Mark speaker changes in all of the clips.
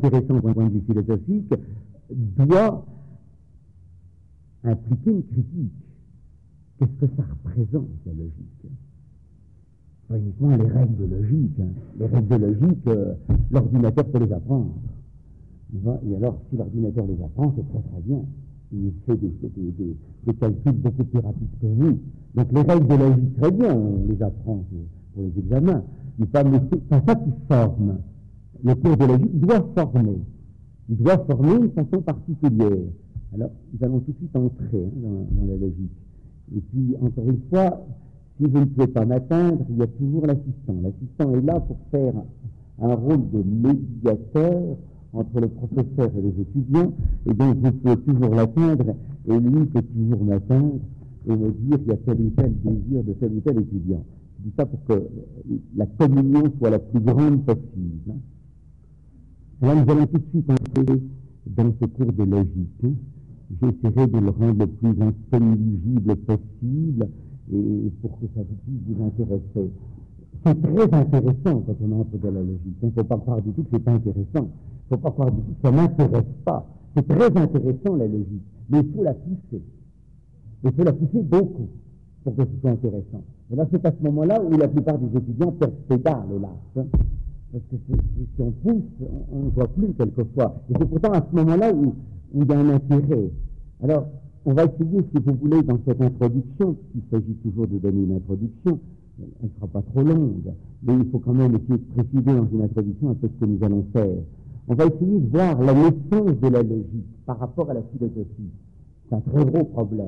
Speaker 1: intéressant d'un point de vue philosophique, doit impliquer une critique. Qu'est-ce que ça représente, la logique? Pas uniquement les règles de logique. Les règles de logique, l'ordinateur peut les apprendre. Et alors, si l'ordinateur les apprend, c'est très très bien. Il fait des calculs beaucoup plus rapides que vous. Donc les règles de logique, très bien, on les apprend pour les examens. Mais c'est pas ça qui forme. Le cours de logique doit former. Il doit former une façon particulière. Alors, nous allons tout de suite entrer dans la logique. Et puis, encore une fois, si vous ne pouvez pas m'atteindre, il y a toujours l'assistant. L'assistant est là pour faire un rôle de médiateur entre le professeur et les étudiants, et donc vous pouvez toujours l'atteindre, et lui peut toujours m'atteindre et me dire qu'il y a tel ou tel désir de tel ou tel étudiant. Je dis ça pour que la communion soit la plus grande possible. Alors nous allons tout de suite entrer dans ce cours de logique. J'essaierai de le rendre le plus intelligible possible, et pour que ça puisse vous intéresser. C'est très intéressant quand on entre dans la logique. Il ne faut pas croire du tout que c'est pas intéressant. Il ne faut pas croire du tout que ça n'intéresse pas. C'est très intéressant, la logique. Mais il faut la pousser. Il faut la pousser beaucoup pour que ce soit intéressant. Et là, c'est à ce moment-là où la plupart des étudiants perdent pédale, hélas. Parce que si on pousse, on ne voit plus quelquefois. Et c'est pourtant à ce moment-là où il y a un intérêt. Alors, on va essayer, si vous voulez, dans cette introduction, il s'agit toujours de donner une introduction, elle ne sera pas trop longue, mais il faut quand même essayer de préciser dans une introduction un peu ce que nous allons faire. On va essayer de voir la naissance de la logique par rapport à la philosophie. C'est un très gros problème,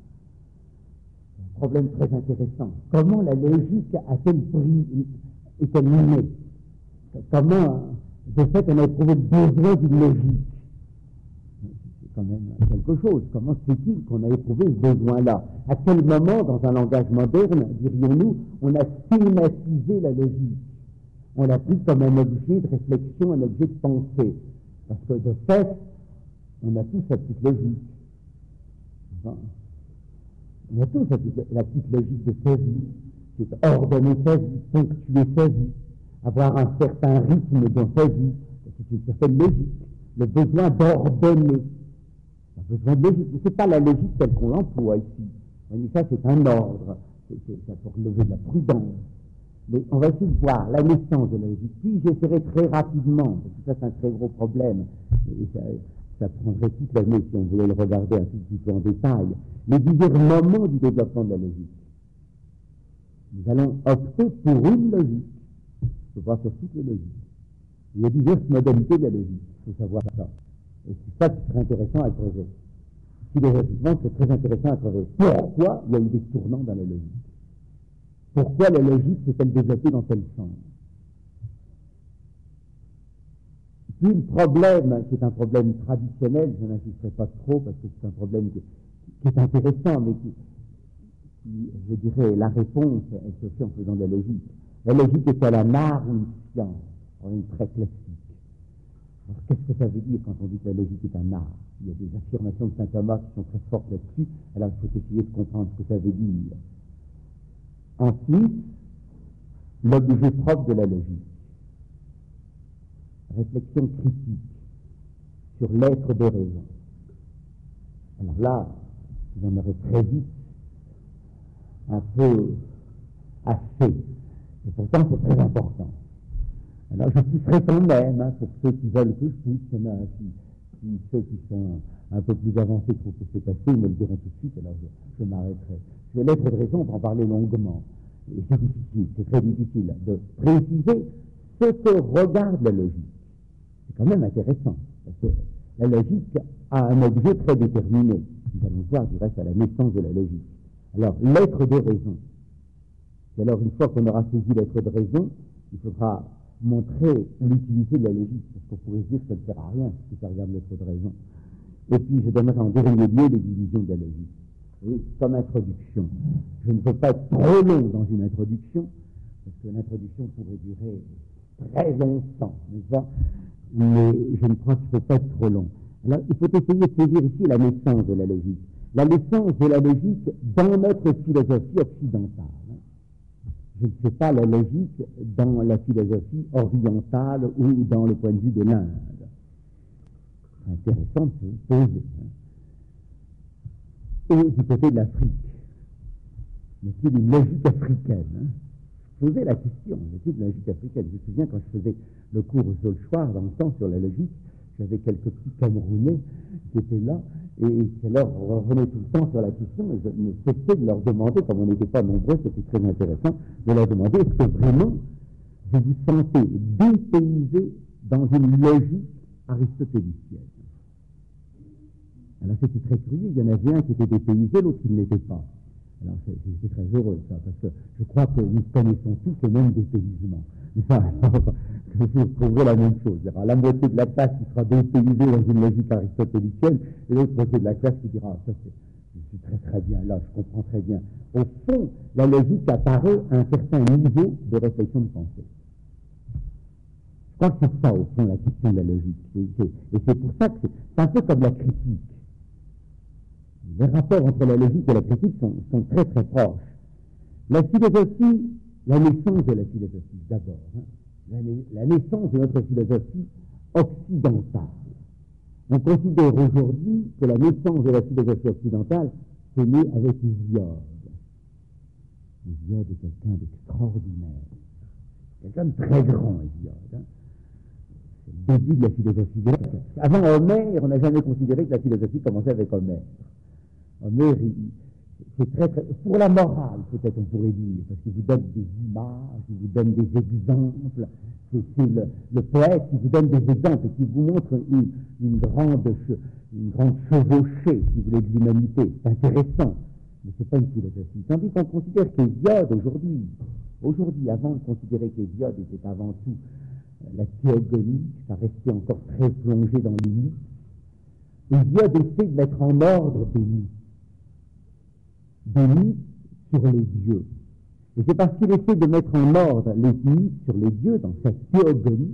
Speaker 1: un problème très intéressant. Comment la logique a-t-elle est-elle née? Comment, de fait, on a éprouvé le besoin d'une logique? C'est quand même quelque chose. Comment se fait-il qu'on a éprouvé ce besoin-là? À quel moment, dans un langage moderne, dirions-nous, on a thématisé la logique? On l'a pris comme un objet de réflexion, un objet de pensée. Parce que, de fait, on a tous sa petite logique. On a tous la petite logique de sa vie. C'est ordonner sa vie, ponctuer sa vie, avoir un certain rythme dans sa vie. C'est une certaine logique. Le besoin d'ordonner. Le besoin de logique. Mais ce n'est pas la logique telle qu'on l'emploie ici. On dit ça, c'est un ordre. C'est pour lever de la prudence. Mais on va essayer de voir la naissance de la logique. Puis j'essaierai très rapidement, parce que ça c'est un très gros problème, et ça prendrait toute l'année si on voulait le regarder un tout petit peu en détail, les divers moments du développement de la logique. Nous allons opter pour une logique. Il faut voir sur toutes les logiques. Il y a diverses modalités de la logique, il faut savoir ça. Et c'est ça qui serait intéressant à creuser. Philosophiquement, c'est très intéressant à creuser. Pourquoi il y a eu des tournants dans la logique? Pourquoi la logique s'est-elle développée dans tel sens? Puis le problème, qui est un problème traditionnel, je n'insisterai pas trop parce que c'est un problème qui est intéressant, mais qui, je dirais, la réponse, elle se fait en faisant de la logique. La logique est-elle un art ou une science? Une très classique. Alors, qu'est-ce que ça veut dire quand on dit que la logique est un art? Il y a des affirmations de saint Thomas qui sont très fortes là-dessus, alors il faut essayer de comprendre ce que ça veut dire. Ensuite, l'objet propre de la logique. Réflexion critique sur l'être de raison. Alors là, j'en aurai très vite un peu assez. Et pourtant, c'est très important. Alors, je pousserai quand même, pour ceux qui veulent que je pousse, ceux qui sont un peu plus avancés trouvent que c'est assez, ils me le diront tout de suite, alors je m'arrêterai. Sur l'être de raison, on va en parler longuement. Et c'est difficile, c'est très difficile de préciser ce que regarde la logique. C'est quand même intéressant, parce que la logique a un objet très déterminé. Nous allons voir du reste à la naissance de la logique. Alors, l'être de raison. Et alors, une fois qu'on aura saisi l'être de raison, il faudra montrer l'utilité de la logique, parce qu'on pourrait se dire que ça ne sert à rien si ça regarde l'être de raison. Et puis, je donnerai en dernier lieu les divisions de la logique. Et comme introduction, je ne veux pas être trop long dans une introduction, parce que l'introduction pourrait durer très longtemps, n'est-ce pas? Mais je ne crois qu'il ne faut pas être trop long. Alors, il faut essayer de saisir ici la naissance de la logique. La naissance de la logique dans notre philosophie occidentale. Je ne sais pas la logique dans la philosophie orientale ou dans le point de vue de l'Inde. intéressant de se poser. Du côté de l'Afrique, y a-t-il une logique africaine? Poser la question, y a-t-il une logique africaine? Je me souviens quand je faisais le cours au Zolchoir dans le temps sur la logique, j'avais quelques petits Camerounais qui étaient là et qui alors revenaient tout le temps sur la question et je ne cessais de leur demander, comme on n'était pas nombreux, c'était très intéressant, de leur demander est-ce que vraiment vous vous sentez dépaysé dans une logique aristotélicienne? Alors c'était très curieux, il y en avait un qui était dépaysé, l'autre qui ne l'était pas. Alors j'étais très heureux ça, parce que je crois que nous connaissons tous le même dépaysement. Alors, vous trouverez la même chose. Il y aura la moitié de la classe qui sera dépaysée dans une logique aristotélicienne, et l'autre moitié de la classe qui dira ça je suis très très bien là, je comprends très bien. Au fond, la logique apparaît à un certain niveau de réflexion de pensée. Je crois que c'est ça, au fond, la question de la logique. Et c'est pour ça que c'est un peu comme la critique. Les rapports entre la logique et la critique sont très très proches. La philosophie, la naissance de la philosophie, d'abord, la naissance de notre philosophie occidentale. On considère aujourd'hui que la naissance de la philosophie occidentale est née avec Hésiode. Hésiode est quelqu'un d'extraordinaire, quelqu'un de très grand, Hésiode. C'est le début de la philosophie grecque. Avant Homère, on n'a jamais considéré que la philosophie commençait avec Homère. Homère, c'est très, très, pour la morale, peut-être on pourrait dire, parce qu'il vous donne des images, il vous donne des exemples. C'est le poète qui vous donne des exemples et qui vous montre une grande chevauchée, si vous voulez, de l'humanité. C'est intéressant, mais c'est pas une philosophie. Tandis qu'on considère qu'Hésiode, aujourd'hui, avant de considérer qu'Hésiode était avant tout la théogonie, ça restait encore très plongé dans les mythes, Hésiode essaie de mettre en ordre des mythes sur les dieux. Et c'est parce qu'il essaie de mettre en ordre les mythes sur les dieux dans sa théogonie,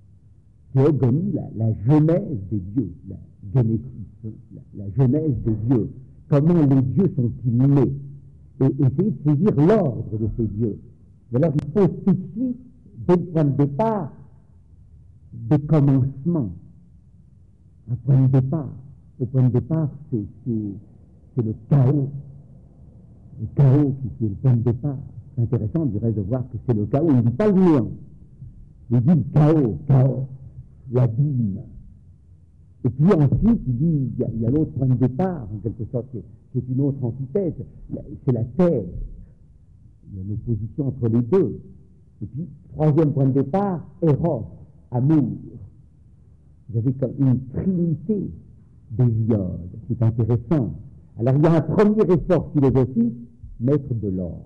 Speaker 1: la genèse des dieux, la génésis, la genèse des dieux. Comment les dieux sont-ils nés? Et essayer de saisir l'ordre de ces dieux. Et alors il pose tout de suite, dès le point de départ, des commencements. Un point de départ. Au point de départ, c'est le chaos. Le chaos qui est le point de départ. C'est intéressant du reste de voir que c'est le chaos. Il ne dit pas le néant. Il dit le chaos, l'abîme. Et puis ensuite, il dit, il y a l'autre point de départ, en quelque sorte, qui est une autre antithèse. C'est la terre. Il y a une opposition entre les deux. Et puis, troisième point de départ, Eros, amour. Vous avez comme une trinité d'Hésiode, qui est intéressant. Alors, il y a un premier effort philosophique, mettre de l'ordre.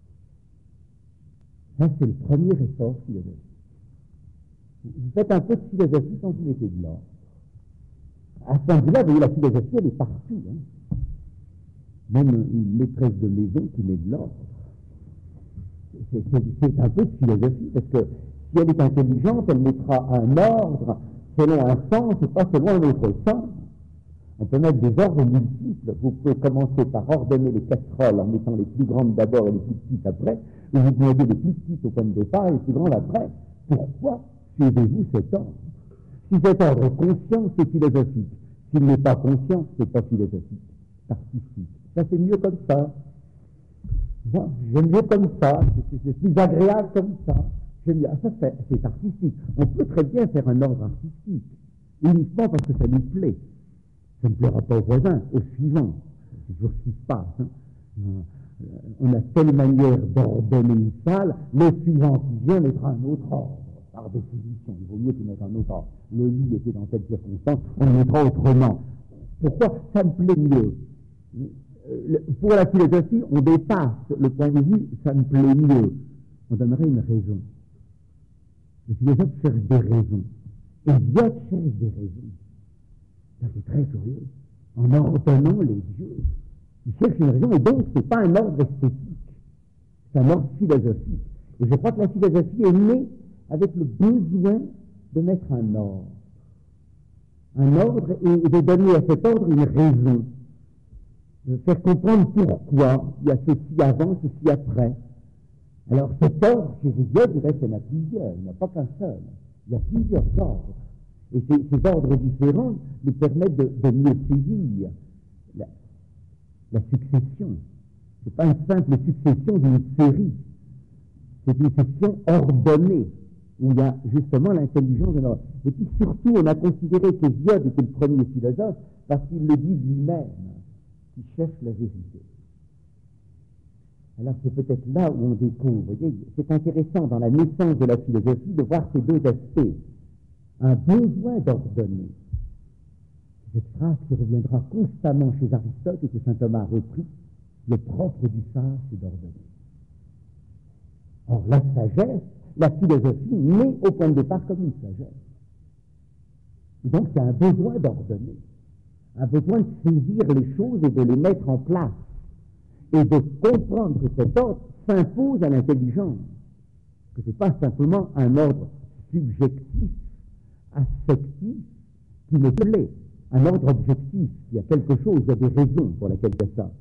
Speaker 1: Ça, c'est le premier effort philosophique. Vous faites un peu de philosophie quand vous mettez de l'ordre. À ce point de vue-là, vous voyez, la philosophie, elle est partout. Même une maîtresse de maison qui met de l'ordre. C'est un peu de philosophie, parce que si elle est intelligente, elle mettra un ordre selon un sens et pas selon un autre sens. On peut mettre des ordres multiples. Vous pouvez commencer par ordonner les casseroles en mettant les plus grandes d'abord et les plus petites après, ou vous mettez les plus petites au point de départ et les plus grandes après. Pourquoi suivez-vous cet ordre? Si cet ordre est conscient, c'est philosophique. S'il n'est pas conscient, c'est pas philosophique, c'est artistique. Ça, c'est mieux comme ça. Moi, j'aime mieux comme ça, c'est plus agréable comme ça. Ça, c'est artistique. On peut très bien faire un ordre artistique, uniquement parce que ça nous plaît. Ça ne plaira pas au voisin, au suivant. C'est toujours ce qui se passe. On a telle manière d'ordonner une salle, le suivant qui vient mettra un autre ordre. Par définition, il vaut mieux qu'il mette un autre ordre. Le lit était dans telle circonstance, on le mettra autrement. Pourquoi? Ça me plaît mieux. Pour la philosophie, on dépasse le point de vue, ça me plaît mieux. On donnerait une raison. Le philosophe cherche des raisons. Et Hésiode cherche des raisons. Ça, c'est très curieux. En ordonnant les dieux. Il cherche une raison, et donc, ce n'est pas un ordre esthétique. C'est un ordre philosophique. Et je crois que la philosophie est née avec le besoin de mettre un ordre. Un ordre et de donner à cet ordre une raison. De faire comprendre pourquoi il y a ceci avant, ceci après. Alors cet ordre, chez Hésiode, il y en a plusieurs, il n'y en a pas qu'un seul. Il y a plusieurs ordres. Et ces ordres différents nous permettent de mieux saisir la succession. Ce n'est pas une simple succession d'une série, c'est une succession ordonnée, où il y a justement l'intelligence de l'ordre. Et puis surtout, on a considéré qu'Hésiode était le premier philosophe parce qu'il le dit lui-même, qui cherche la vérité. Alors c'est peut-être là où on découvre, vous voyez, c'est intéressant dans la naissance de la philosophie de voir ces deux aspects. Un besoin d'ordonner. Cette phrase qui reviendra constamment chez Aristote et que saint Thomas a repris, le propre du sage, c'est d'ordonner. Or, la sagesse, la philosophie naît au point de départ comme une sagesse. Et donc, il y a un besoin d'ordonner, un besoin de saisir les choses et de les mettre en place, et de comprendre que cet ordre s'impose à l'intelligence, que ce n'est pas simplement un ordre subjectif, affectif, qui me plaît, un ordre objectif, il y a quelque chose, il y a des raisons pour lesquelles il y a ça.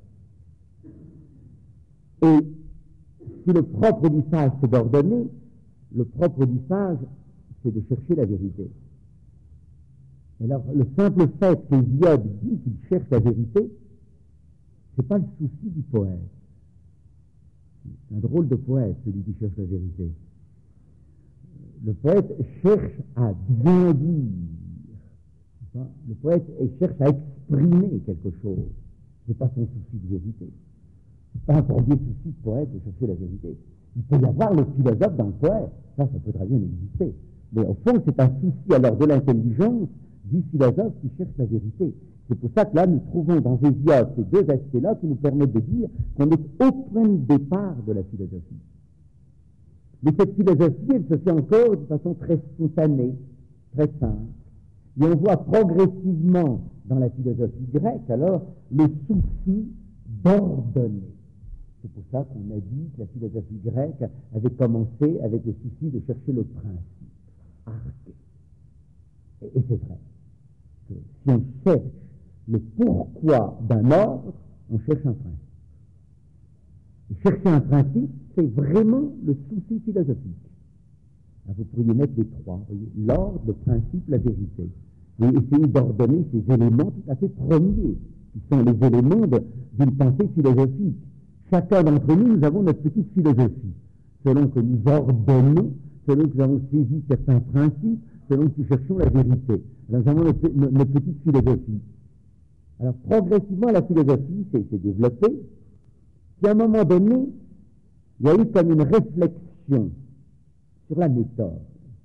Speaker 1: Et si le propre du sage, c'est d'ordonner, le propre du sage, c'est de chercher la vérité. Alors, le simple fait qu'Hésiode dit qu'il cherche la vérité, c'est pas le souci du poète. C'est un drôle de poète, celui qui cherche la vérité. Le poète cherche à bien dire. Le poète cherche à exprimer quelque chose. Ce n'est pas son souci de vérité. Ce n'est pas un premier souci de poète de chercher la vérité. Il peut y avoir le philosophe dans le poète. Ça peut très bien exister. Mais au fond, c'est un souci alors de l'intelligence du philosophe qui cherche la vérité. C'est pour ça que là, nous trouvons dans Hésiode ces deux aspects-là qui nous permettent de dire qu'on est au point de départ de la philosophie. Mais cette philosophie, elle se fait encore de façon très spontanée, très simple. Et on voit progressivement dans la philosophie grecque, alors, le souci d'ordonner. C'est pour ça qu'on a dit que la philosophie grecque avait commencé avec le souci de chercher le principe, arché. Et c'est vrai que si on cherche le pourquoi d'un ordre, on cherche un principe. Et chercher un principe, c'est vraiment le souci philosophique. Alors vous pourriez mettre les trois, vous voyez, l'ordre, le principe, la vérité. Et essayer d'ordonner ces éléments tout à fait premiers, qui sont les éléments d'une pensée philosophique. Chacun d'entre nous, nous avons notre petite philosophie, selon que nous ordonnons, selon que nous avons saisi certains principes, selon que nous cherchons la vérité. Alors nous avons notre petite philosophie. Alors progressivement, la philosophie s'est développée, puis à un moment donné, il y a eu comme une réflexion sur la méthode.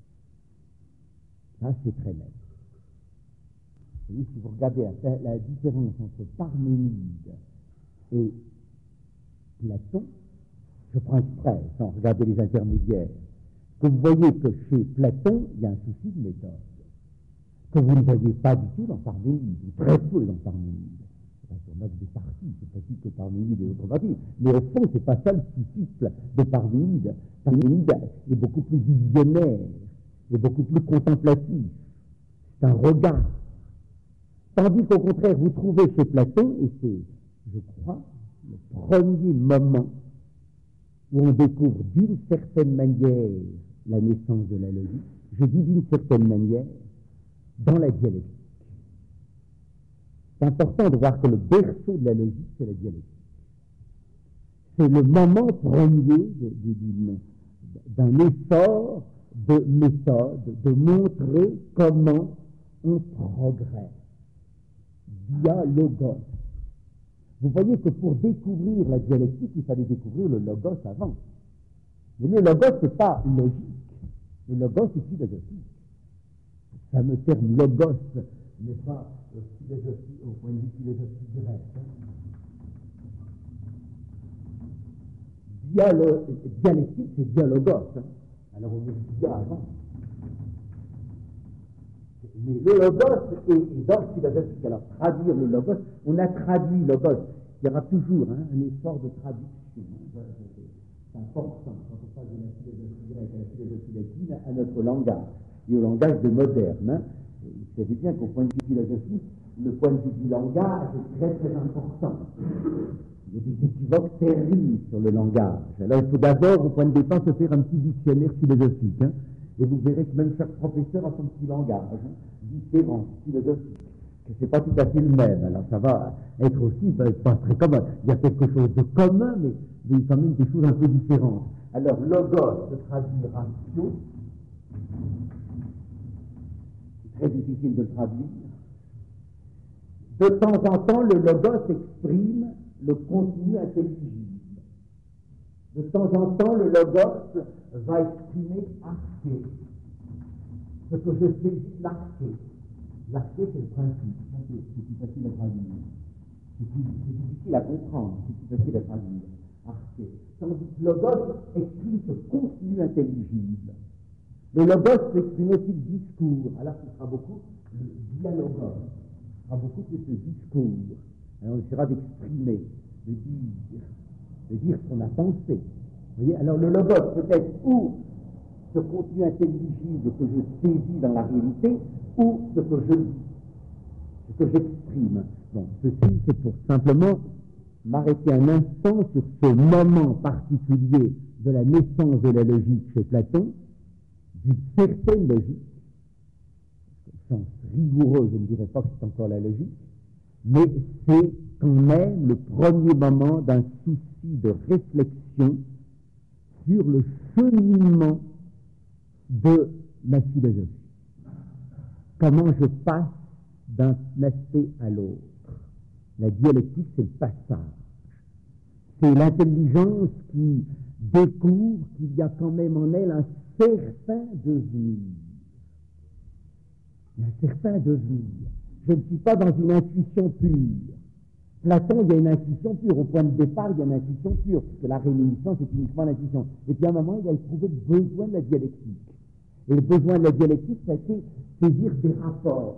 Speaker 1: Ça, c'est très net. Vous voyez, si vous regardez la différence entre Parménide et Platon, je prends exprès, sans regarder les intermédiaires, que vous voyez que chez Platon, il y a un souci de méthode, que vous ne voyez pas du tout dans Parménide, ou très peu dans Parménide. On note des parties, c'est possible que Parménide et d'autres parties, mais au fond, c'est pas ça le souci de Parménide. Parménide est beaucoup plus visionnaire, est beaucoup plus contemplatif, c'est un regard. Tandis qu'au contraire, vous trouvez chez Platon, et c'est, je crois, le premier moment où on découvre d'une certaine manière la naissance de la logique, je dis d'une certaine manière, dans la dialectique. C'est important de voir que le berceau de la logique, c'est la dialectique. C'est le moment premier d'un effort de méthode, de montrer comment on progresse. Dialogos. Vous voyez que pour découvrir la dialectique, il fallait découvrir le logos avant. Mais le logos, ce n'est pas logique. Le logos est philosophique. Le fameux terme logos n'est pas philosophie au point de vue philosophie grecque. Dialectique, c'est dialogos. Alors on met dia avant. Mais le logos est d'ordre philosophique. Alors traduire le logos, on a traduit logos. Il y aura toujours un effort de traduction. C'est important quand on passe de la philosophie grecque à la philosophie latine à notre langage, et au langage de moderne. Vous savez bien qu'au point de vue philosophique, le point de vue du langage est très très important. Il y a des équivoques terribles sur le langage. Alors il faut d'abord, au point de départ, se faire un petit dictionnaire philosophique. Et vous verrez que même chaque professeur a son petit langage, différent, philosophique, que c'est pas tout à fait le même. Alors ça va être aussi pas très commun. Il y a quelque chose de commun, mais quand même des choses un peu différentes. Alors logos se traduit ratio. C'est très difficile de le traduire. De temps en temps, le logos exprime le contenu intelligible. De temps en temps, le logos va exprimer arché. Ce que je sais de l'arché. L'arché, c'est le principe. C'est plus facile à traduire. C'est plus difficile à comprendre. C'est plus facile à traduire. Arché. Tandis que le logos exprime ce contenu intelligible. Le logos peut exprimer aussi le discours. Alors, ce sera beaucoup le dialogos. Ce sera beaucoup plus le discours. Alors, on essaiera d'exprimer, de dire ce qu'on a pensé. Vous voyez, alors le logos peut être ou ce contenu intelligible que je saisis dans la réalité, ou ce que je dis, ce que j'exprime. Bon, ceci, c'est pour simplement m'arrêter un instant sur ce moment particulier de la naissance de la logique chez Platon, d'une certaine logique. Au sens rigoureux, je ne dirais pas que c'est encore la logique, mais c'est quand même le premier moment d'un souci de réflexion sur le cheminement de ma philosophie. Comment je passe d'un aspect à l'autre. La dialectique, c'est le passage. C'est l'intelligence qui découvre qu'il y a quand même en elle un certain devenir. Il y a un certain devenir. Je ne suis pas dans une intuition pure. Platon, il y a une intuition pure. Au point de départ, il y a une intuition pure, puisque la réminiscence est uniquement l'intuition. Et puis à un moment, il a éprouvé le besoin de la dialectique. Et le besoin de la dialectique, ça a été saisir des rapports.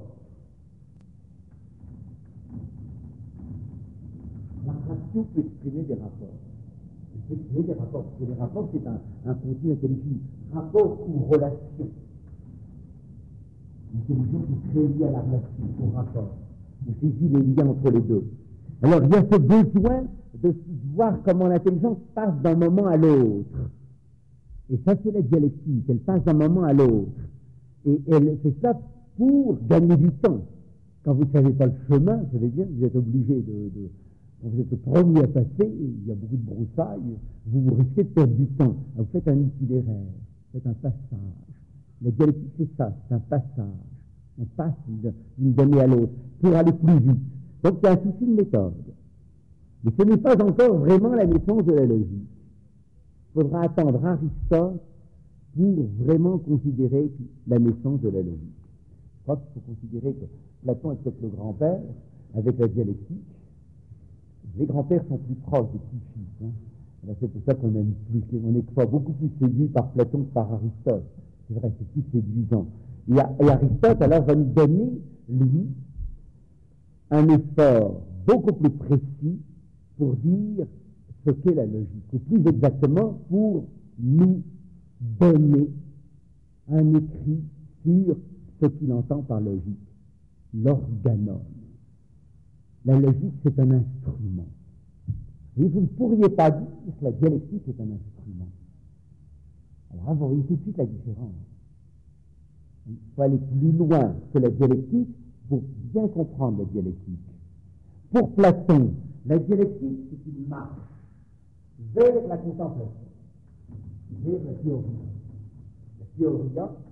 Speaker 1: La ratio peut exprimer des rapports. Elle peut exprimer des rapports, parce que les rapports, c'est un contenu intelligible. Rapport ou relation. L'intelligence est très liée à la relation, au rapport. On saisit les liens entre les deux. Alors, il y a ce besoin de voir comment l'intelligence passe d'un moment à l'autre. Et ça, c'est la dialectique. Elle passe d'un moment à l'autre. Et elle fait ça pour gagner du temps. Quand vous ne savez pas le chemin, ça veut dire que vous êtes obligé quand vous êtes le premier à passer, il y a beaucoup de broussailles, vous risquez de perdre du temps. Alors, vous faites un itinéraire, vous faites un passage. La dialectique, c'est ça, c'est un passage. On passe d'une donnée à l'autre pour aller plus vite. Donc, il y a un souci de méthode. Mais ce n'est pas encore vraiment la naissance de la logique. Il faudra attendre Aristote pour vraiment considérer la naissance de la logique. Je crois qu'il faut considérer que Platon est peut-être le grand-père avec la dialectique. Les grands-pères sont plus proches des petits-fils. Alors c'est pour ça qu'on est beaucoup plus séduit par Platon que par Aristote. C'est vrai, c'est plus séduisant. Et Aristote, alors, va nous donner, lui, un effort beaucoup plus précis pour dire ce qu'est la logique, ou plus exactement pour nous donner un écrit sur ce qu'il entend par logique, l'organon. La logique, c'est un instrument. Et vous ne pourriez pas dire que la dialectique est un instrument. Alors, vous voyez tout de suite la différence. Il faut aller plus loin que la dialectique pour bien comprendre la dialectique. Pour Platon, la dialectique, c'est une marche vers la contemplation, vers la théorie. La théorie,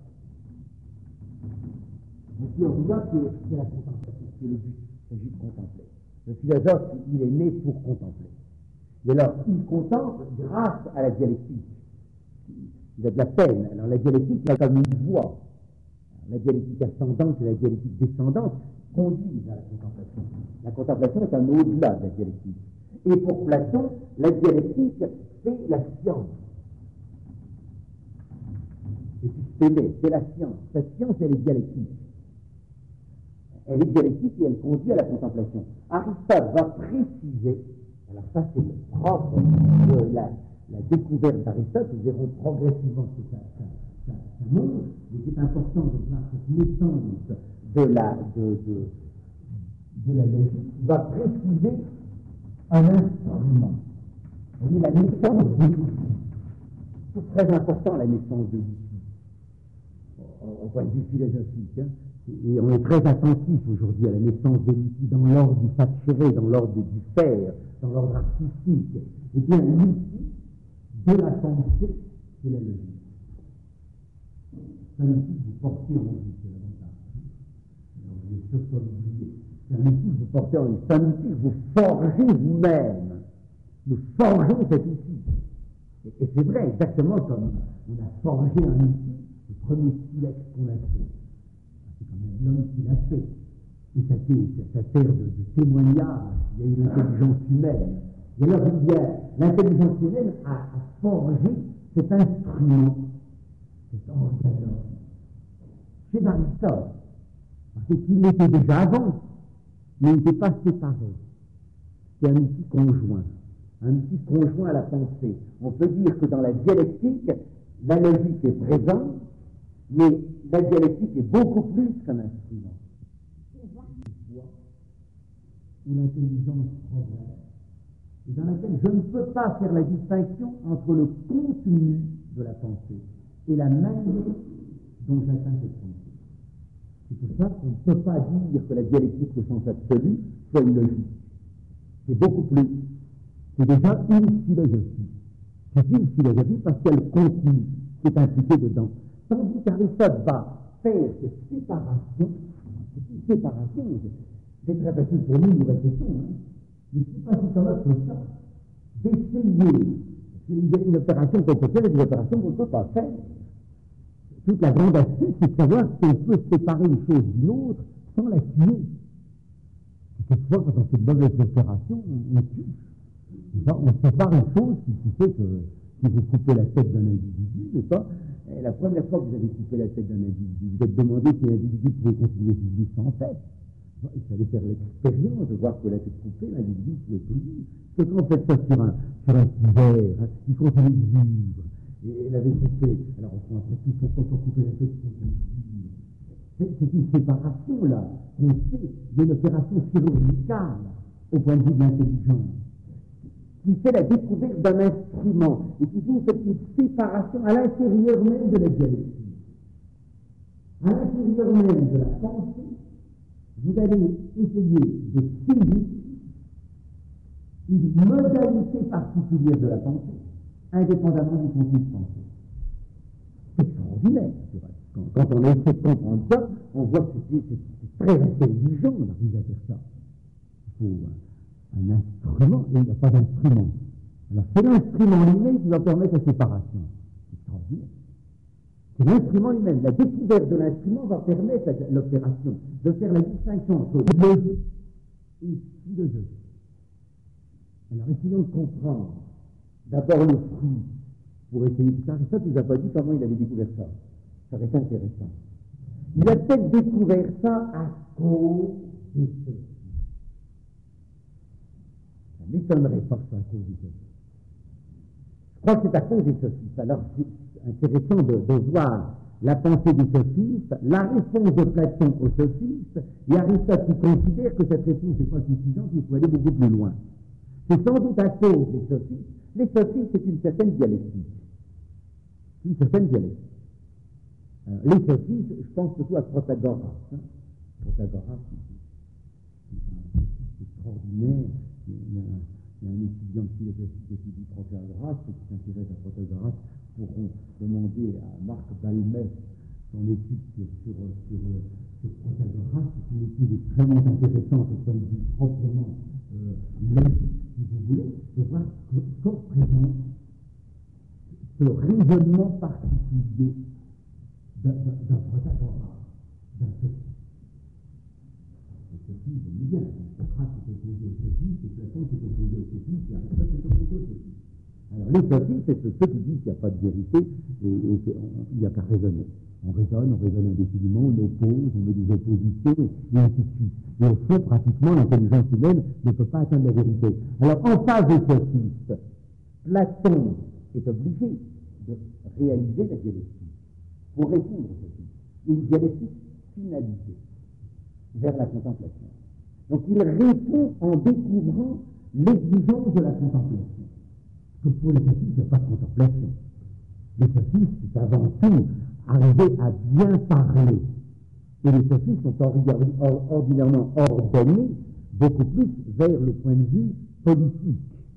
Speaker 1: c'est la contemplation, c'est le but. Il s'agit de contempler. Le philosophe, il est né pour contempler. Et alors, il contemple grâce à la dialectique. Il a de la peine. Alors, la dialectique, il a comme une voie. La dialectique ascendante et la dialectique descendante conduisent à la contemplation. La contemplation est un au-delà de la dialectique. Et pour Platon, la dialectique, c'est la science. C'est la science. La science, elle est dialectique. Elle est dialectique et elle conduit à la contemplation. Aristote va préciser, alors ça c'est le propre de la découverte d'Aristote, nous verrons progressivement ce que ça montre, mais c'est important de voir cette naissance de la logique qui va préciser un instrument. Vous voyez, la naissance de l'outil. C'est très important, la naissance de l'outil. au point de vue philosophique. Hein. Et on est très attentif aujourd'hui à la naissance de l'outil dans l'ordre du facturé, dans l'ordre du faire, dans l'ordre artistique. Eh bien, l'outil de la pensée, c'est la logique. C'est un outil que vous portez en vous, c'est l'avantage. Alors, vous êtes sûr pas l'oublier. C'est un outil que vous portez en vous, c'est un outil que vous forgez vous-même. Nous forgeons cet outil. Et c'est vrai, exactement comme on a forgé un outil, le premier silex qu'on a fait. C'est quand même l'homme qui l'a fait. Et ça sert de témoignage. Il y a une intelligence humaine. Et alors, l'intelligence humaine a forgé cet instrument, cet organon. C'est Aristote. Parce qu'il l'était déjà avant, mais il n'était pas séparé. C'est un outil conjoint. Un outil conjoint à la pensée. On peut dire que dans la dialectique, la logique est présente, mais la dialectique est beaucoup plus qu'un instrument. Où l'intelligence progresse, et dans laquelle je ne peux pas faire la distinction entre le contenu de la pensée et la manière dont j'atteins cette pensée. C'est pour ça qu'on ne peut pas dire que la dialectique au sens absolu soit une logique. C'est beaucoup plus. C'est déjà une philosophie. C'est une philosophie parce qu'il y a le contenu qui est impliqué dedans. Tandis qu'Aristote va faire cette séparation, c'est très facile pour nous répétons, hein, mais c'est pas tout à l'heure que ça, d'essayer, il y a une opération qu'on peut faire et des opérations qu'on ne peut pas faire. Toute la grande astuce, c'est de savoir si on peut séparer une chose d'une autre sans la tuer. Quelquefois, quand on fait de mauvaises opérations, on tue. On sépare une chose qui fait que si vous coupez la tête d'un individu, n'est-ce pas? Et la première fois que vous avez coupé la tête d'un individu, vous êtes demandé si l'individu pouvait continuer sa vie sans tête. Il fallait faire l'expérience de voir que la tête coupée, l'individu ne pouvait plus vivre. Parce que quand on fait ça sur un hiver, hein, il continue de vivre. Et l'avait coupé. Alors on prend après tout pourquoi pour couper la tête, il continue de vivre. C'est une séparation là qu'on fait. Il y a une opération chirurgicale au point de vue de l'intelligence qui fait la découverte d'un instrument et qui vous fait une séparation à l'intérieur même de la dialectique. À l'intérieur même de la pensée, vous allez essayer de saisir une modalité particulière de la pensée, indépendamment du contenu de pensée. C'est extraordinaire. Quand on essaie de comprendre ça, on voit que c'est très intelligent d'arriver à faire ça. Il faut un instrument, et il n'y a pas d'instrument. Alors c'est l'instrument lui-même qui va permettre la séparation. C'est extraordinaire. C'est l'instrument lui-même. La découverte de l'instrument va permettre l'opération de faire la distinction entre logique et philosophie. Alors essayons de comprendre d'abord le fruit pour essayer de ça. Ça, tu ne nous a pas dit comment il avait découvert ça. Ça va être intéressant. Il a peut-être découvert ça à cause de ceci. Ça ne m'étonnerait pas que ce soit à cause des sophistes. Je crois que c'est à cause des sophistes. Alors, c'est intéressant de voir la pensée des sophistes, la réponse de Platon aux sophistes, et Aristote qui considère que cette réponse n'est pas suffisante, il faut aller beaucoup plus loin. C'est sans doute à cause des sophistes. Les sophistes, c'est une certaine dialectique. Une certaine dialectique. Les sophistes, je pense surtout à Protagoras. Hein. Protagoras, c'est un sophiste extraordinaire. Il y a un étudiant de philosophie qui étudie Protagoras, ceux qui s'intéressent à Protagoras pourront demander à Marc Balmès son étude sur Protagoras. C'est une étude extrêmement intéressante au point de vue proprement logique, si vous voulez, de voir ce qu'on présente ce raisonnement particulier d'un Protagoras, d'un sophiste. Le sophiste, je dis bien, Socrate s'est opposé au sophiste, et Platon s'est opposé au sophiste, et Aristote s'est opposé au sophiste. Alors les sophistes, c'est ceux qui disent qu'il n'y a pas de vérité, et il n'y a qu'à raisonner. On raisonne indéfiniment, on oppose, on met des oppositions, et ainsi de suite. Et au fond, pratiquement, l'intelligence humaine ne peut pas atteindre la vérité. Alors, en face des sophistes, Platon est obligé de réaliser la dialectique pour répondre aux sophistes. Une dialectique finalisée vers la contemplation. Donc, il répond en découvrant l'exigence de la contemplation. Parce que pour les sophistes, il n'y a pas de contemplation. Les sophistes, c'est avant tout arriver à bien parler. Et les sophistes sont ordinairement ordonnés beaucoup plus vers le point de vue politique.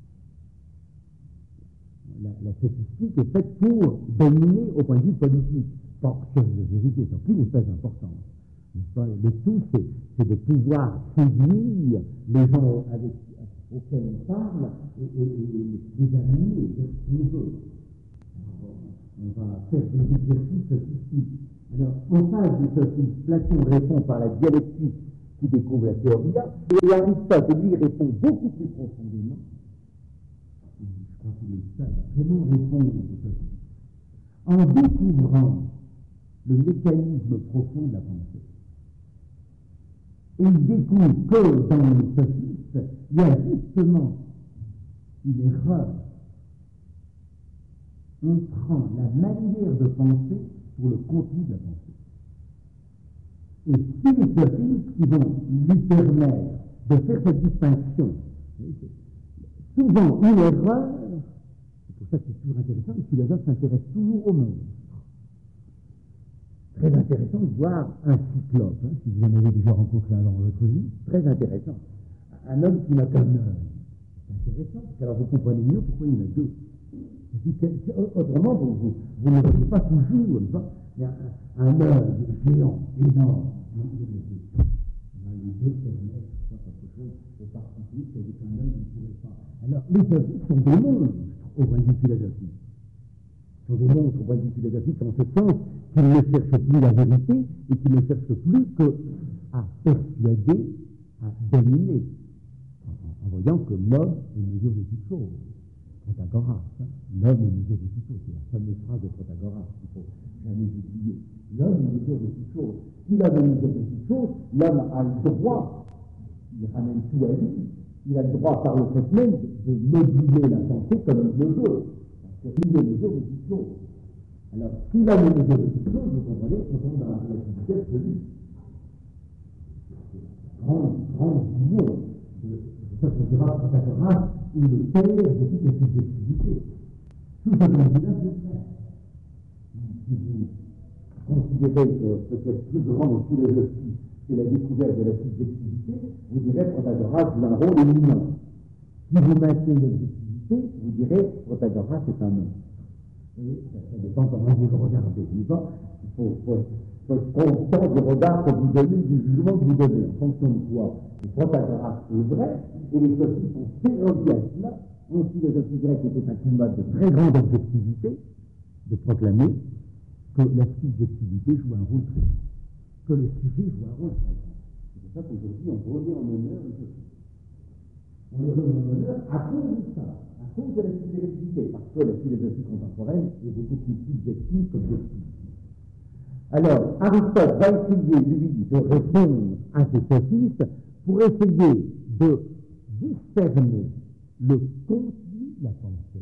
Speaker 1: La sophistique est faite pour dominer au point de vue politique. Or, que la vérité sans plus n'est pas importante. Le tout, c'est de pouvoir séduire les gens auxquels on parle et les amener vers ce qu'on veut. On va faire des exercices sophistiques. Alors, en face du sophisme, Platon répond par la dialectique qui découvre la théoria, et Aristote, lui, répond beaucoup plus profondément. Je crois qu'il est seul à vraiment répondre au sophisme. En découvrant le mécanisme profond de la pensée. Et il découvre que dans le sophisme, il y a justement une erreur. On prend la manière de penser pour le contenu de la pensée. Et c'est les sophistes qui vont lui permettre de faire cette distinction. Souvent, une erreur, c'est pour ça que c'est toujours intéressant, le philosophe s'intéresse toujours au monde. Très intéressant de voir un cyclope, si vous en avez déjà rencontré un dans votre vie, très intéressant. Un homme qui n'a qu'un œil. C'est intéressant, parce qu'alors vous comprenez mieux pourquoi il y en a deux. Autrement, vous ne voyez pas toujours, il y a un œil géant, énorme. Les deux permettent quelque chose de particulier qu'avec un œil, vous ne pourrez pas. Alors, les sophistes sont des monstres au point de vue philosophique. Ils sont des monstres au point de vue philosophique en ce sens qu'ils ne cherchent plus la vérité et qu'ils ne cherchent plus qu'à persuader, à dominer, en voyant que l'homme est mesure de toute chose. Protagoras, l'homme est mesure de toute chose. C'est la fameuse phrase de Protagoras qu'il ne faut jamais oublier. L'homme est mesure de toute chose. Si l'homme est mesure de toute chose, l'homme a le droit, il ramène tout à lui, il a le droit par le fait même de moduler la pensée comme il le veut. Parce qu'il est mesure de toute chose. Alors, si l'homme est mesure de toute chose, vous comprenez, on tombe dans la relativité absolue. Grande vision de ça qu'on dira Protagoras, où le père de toute la subjectivité. Tout ce qu'on dit là, c'est vrai. Si vous considérez que peut-être plus grande philosophie que la découverte de la subjectivité, vous direz Protagoras joue un rôle éminent. Si vous maintenez l'objectivité, vous direz Protagoras est un monstre. Et ça dépend comment vous le regardez. Il faut être constant du regard que vous donnez, du jugement que vous donnez, en fonction de quoi. Le Protagoras est vrai, et les sophistes ont dérogé à cela. En philosophie grecque était un climat de très grande objectivité, de proclamer que la subjectivité joue un rôle très grand, que le sujet joue un rôle très grand. C'est pour ça qu'aujourd'hui, on remet en honneur les sophistes. On les remet en honneur à cause de ça, à cause de la subjectivité, parce que la philosophie contemporaine est beaucoup plus subjective qu'objective. Alors, Aristote va essayer, lui, de répondre à ces sophistes pour essayer de discerner le contenu de la pensée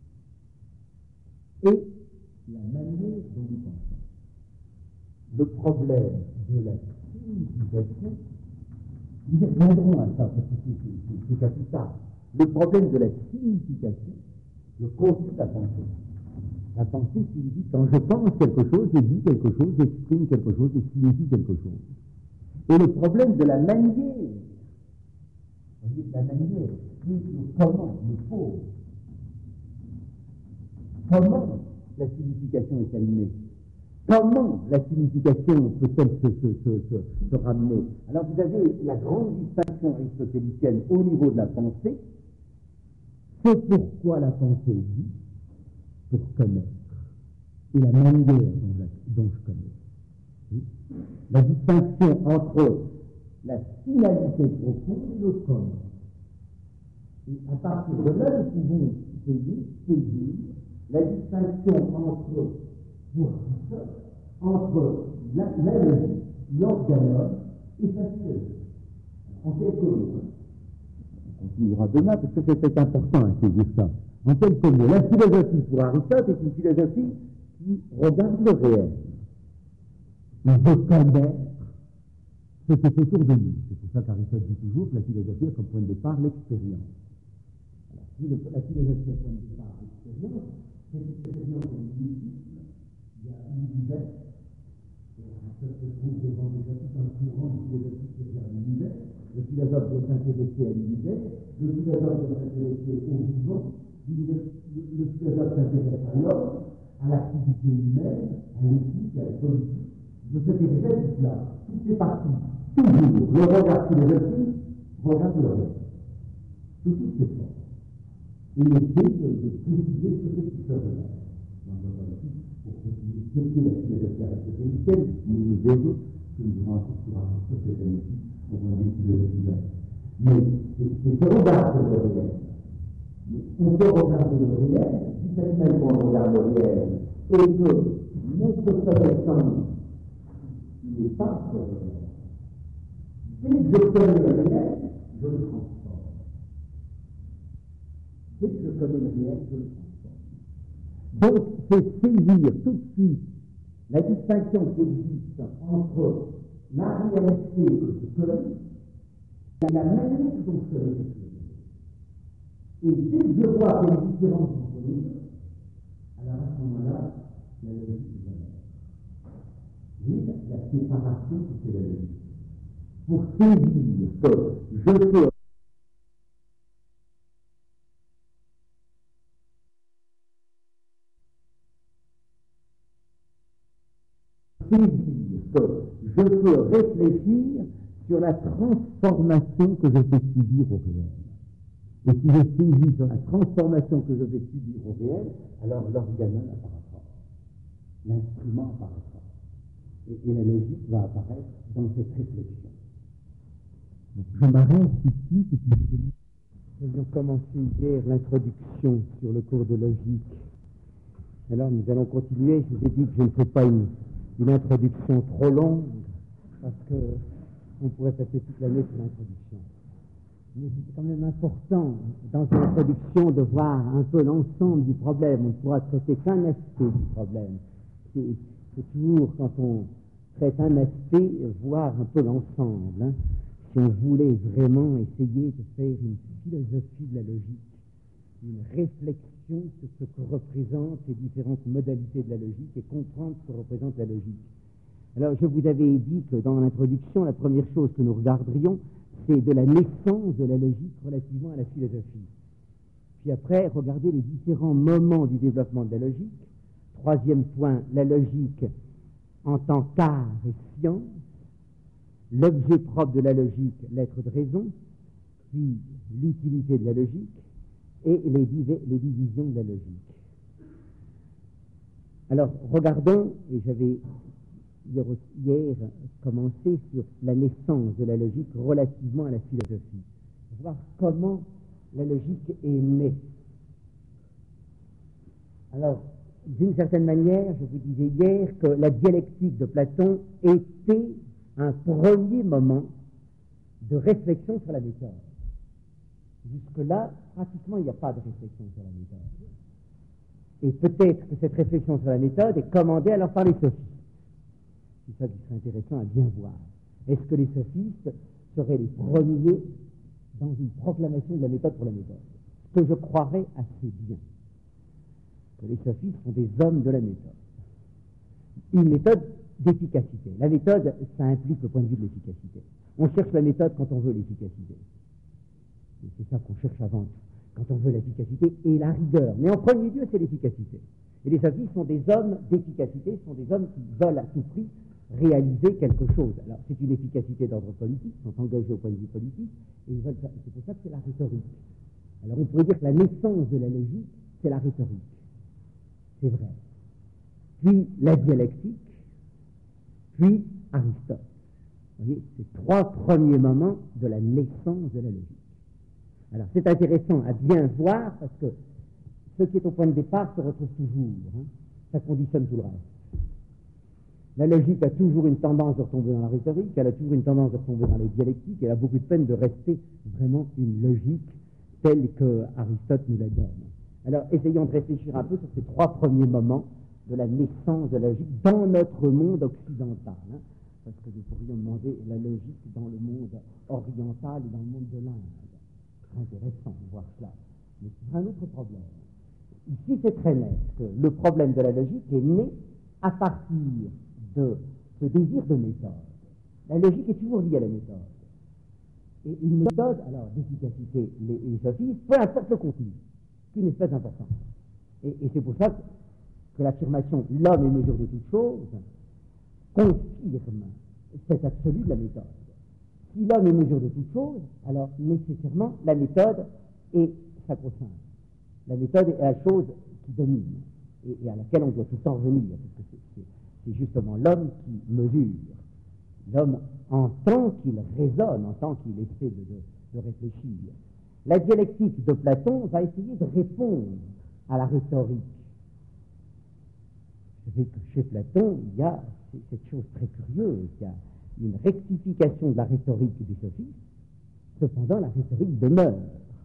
Speaker 1: et la manière dont nous pensons. Le problème de la signification, nous reviendrons à ça, parce que c'est capital. Le problème de la signification, le contenu de la pensée. La pensée signifie, quand je pense quelque chose, je dis quelque chose, j'exprime quelque chose, je signifie quelque chose. Et le problème de la manière, la manière, c'est le comment, le faux. Comment la signification est animée? Comment la signification peut-elle se ramener? Alors vous avez la grande distinction aristotélicienne au niveau de la pensée. C'est pourquoi la pensée dit, pour connaître, et la manière dont je connais. Oui. La distinction entre la finalité profonde et le comment. Et à partir de là, nous pouvons saisir la distinction entre la logique, l'organon et sa philosophie. En quelques mots. On continuera demain parce que c'est important à saisir ça. En quelques mots, la philosophie pour Aristote est une philosophie qui regarde le réel. On veut connaître ce qui est autour de nous. C'est pour ça qu'Aristote dit toujours que la philosophie a comme point de départ l'expérience. La philosophie a comme point de départ l'expérience, cette expérience est multiple. Il y a l'univers, et ça se trouve devant déjà tout un courant de philosophie qui regarde l'univers. Le philosophe doit s'intéresser à l'univers, le philosophe doit s'intéresser au vivant, le philosophe s'intéresse à l'homme, à l'activité humaine, à l'éthique, à la politique. De s'intéresser à tout cela. Tout fait partie, toujours, le regard philosophique, regarde le reste. De toutes ces formes. Et essayer de préciser ce que c'est que cela. Dans pour préciser ce qu'est la philosophie aristotélicienne, nous verrons que nous devons encore cette année-ci pour une philosophie grecque. Mais c'est ce regard sur le réel. On peut regarder le réel, si tellement on regarde le réel, et que notre connaissance n'est pas sur le réel. Dès que je connais le réel, je le transforme. Dès que je connais le réel, je le transforme. Donc, c'est saisir tout de suite la distinction qui existe entre la réalité que je connais et la manière dont je connais cette réalité. Et dès que je vois qu'il y a une différence entre les deux, alors à ce moment-là, la logique est valable. Oui, la séparation, c'est la logique. Pour saisir que je peux réfléchir sur la transformation que je fais subir au réel. Et si je saisis sur la transformation que je vais subir au réel, alors l'organon apparaîtra, l'instrument apparaîtra. Et la logique va apparaître dans cette réflexion. Donc, je m'arrête ici. Nous avons commencé hier l'introduction sur le cours de logique. Alors nous allons continuer. Je vous ai dit que je ne ferai pas une introduction trop longue, parce qu'on pourrait passer toute l'année sur l'introduction. Mais c'est quand même important, dans une introduction, de voir un peu l'ensemble du problème. On ne pourra traiter qu'un aspect du problème. C'est toujours, quand on traite un aspect, voir un peu l'ensemble. Hein. Si on voulait vraiment essayer de faire une philosophie de la logique, une réflexion sur ce que représentent les différentes modalités de la logique et comprendre ce que représente la logique. Alors, je vous avais dit que dans l'introduction, la première chose que nous regarderions, c'est de la naissance de la logique relativement à la philosophie. Puis après, regarder les différents moments du développement de la logique. Troisième point, la logique en tant qu'art et science. L'objet propre de la logique, l'être de raison. Puis l'utilité de la logique et les divisions de la logique. Alors, regardons, et j'avais hier commencé sur la naissance de la logique relativement à la philosophie. Voir comment la logique est née. Alors, d'une certaine manière, je vous disais hier que la dialectique de Platon était un premier moment de réflexion sur la méthode. Jusque-là, pratiquement, il n'y a pas de réflexion sur la méthode. Et peut-être que cette réflexion sur la méthode est commandée alors par les sophistes. C'est ça qui serait intéressant à bien voir. Est-ce que les sophistes seraient les premiers dans une proclamation de la méthode pour la méthode? Ce que je croirais assez bien. Que les sophistes sont des hommes de la méthode. Une méthode d'efficacité. La méthode, ça implique le point de vue de l'efficacité. On cherche la méthode quand on veut l'efficacité. Et c'est ça qu'on cherche avant tout. Quand on veut l'efficacité et la rigueur. Mais en premier lieu, c'est l'efficacité. Et les sophistes sont des hommes d'efficacité, sont des hommes qui veulent à tout prix réaliser quelque chose. Alors, c'est une efficacité d'ordre politique, ils sont engagés au point de vue politique, et ils veulent faire. C'est pour ça que c'est la rhétorique. Alors, on pourrait dire que la naissance de la logique, c'est la rhétorique. C'est vrai. Puis, la dialectique, puis Aristote. Vous voyez, c'est trois premiers moments de la naissance de la logique. Alors, c'est intéressant à bien voir, parce que ce qui est au point de départ se retrouve toujours. Hein. Ça conditionne tout le reste. La logique a toujours une tendance de retomber dans la rhétorique, elle a toujours une tendance de retomber dans les dialectiques, elle a beaucoup de peine de rester vraiment une logique telle que Aristote nous la donne. Alors, essayons de réfléchir un peu sur ces trois premiers moments de la naissance de la logique dans notre monde occidental. Hein, parce que nous pourrions demander la logique dans le monde oriental et dans le monde de l'Inde. Très intéressant de voir cela. Mais c'est un autre problème.
Speaker 2: ici c'est très net que le problème de la logique est né à partir de ce désir de méthode. La logique est toujours liée à la méthode. Et une méthode, alors d'efficacité, les sophistes, peu importe le contenu, c'est une espèce d'importance. Et c'est pour ça que l'affirmation l'homme est mesure de toute chose confirme cet absolu de la méthode. Si l'homme est mesure de toute chose, alors nécessairement la méthode est sacro-sainte. La méthode est la chose qui domine et à laquelle on doit tout le temps revenir, parce que c'est justement l'homme qui mesure. L'homme en tant qu'il raisonne, en tant qu'il essaie de réfléchir. La dialectique de Platon va essayer de répondre à la rhétorique. Vous savez que chez Platon, il y a cette chose très curieuse, il y a une rectification de la rhétorique des sophistes, cependant la rhétorique demeure.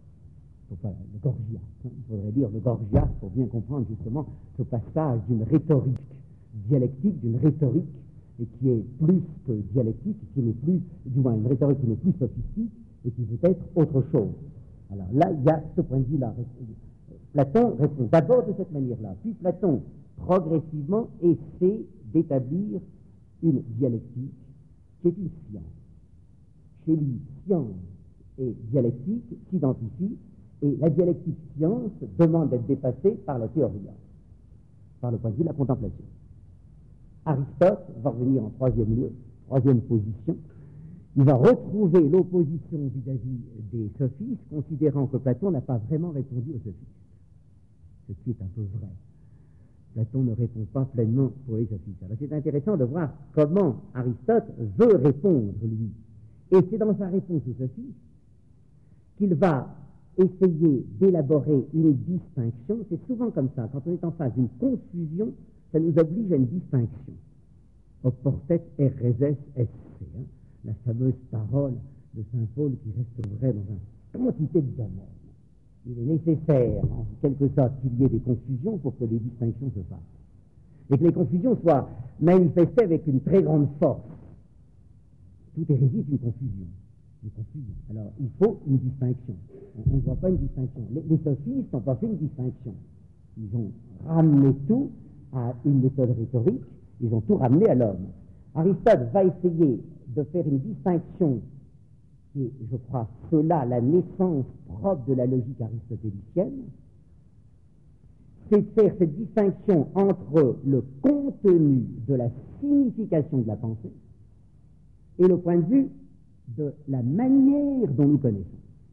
Speaker 2: Le Gorgias, il faudrait dire le Gorgias pour bien comprendre justement ce passage d'une rhétorique dialectique, d'une rhétorique et qui est plus que dialectique, qui n'est plus, du moins une rhétorique qui n'est plus sophistique et qui peut être autre chose. Alors là, il y a ce point de vue-là. Platon répond d'abord de cette manière-là, puis Platon progressivement essaie d'établir une dialectique qui est une science. Chez lui, science et dialectique s'identifient et la dialectique science demande d'être dépassée par la théorie, par le point de vue de la contemplation. Aristote va revenir en troisième lieu, troisième position. Il va retrouver l'opposition vis-à-vis des sophistes, considérant que Platon n'a pas vraiment répondu aux sophistes. Ce qui est un peu vrai. Platon ne répond pas pleinement pour les sophistes. Alors c'est intéressant de voir comment Aristote veut répondre, lui. Et c'est dans sa réponse aux sophistes qu'il va essayer d'élaborer une distinction. C'est souvent comme ça. Quand on est en face d'une confusion, ça nous oblige à une distinction. Oportet erreses esse, la fameuse parole de saint Paul qui reste vraie dans une quantité de domaines. Il est nécessaire, en quelque sorte, qu'il y ait des confusions pour que les distinctions se fassent. Et que les confusions soient manifestées avec une très grande force. Toute hérésie est une confusion. Alors, il faut une distinction. On ne voit pas une distinction. Les sophistes n'ont pas fait une distinction. Ils ont ramené tout à une méthode rhétorique, ils ont tout ramené à l'homme. Aristote va essayer de faire une distinction qui est, je crois, cela, la naissance propre de la logique aristotélicienne, c'est de faire cette distinction entre le contenu de la signification de la pensée et le point de vue de la manière dont nous connaissons.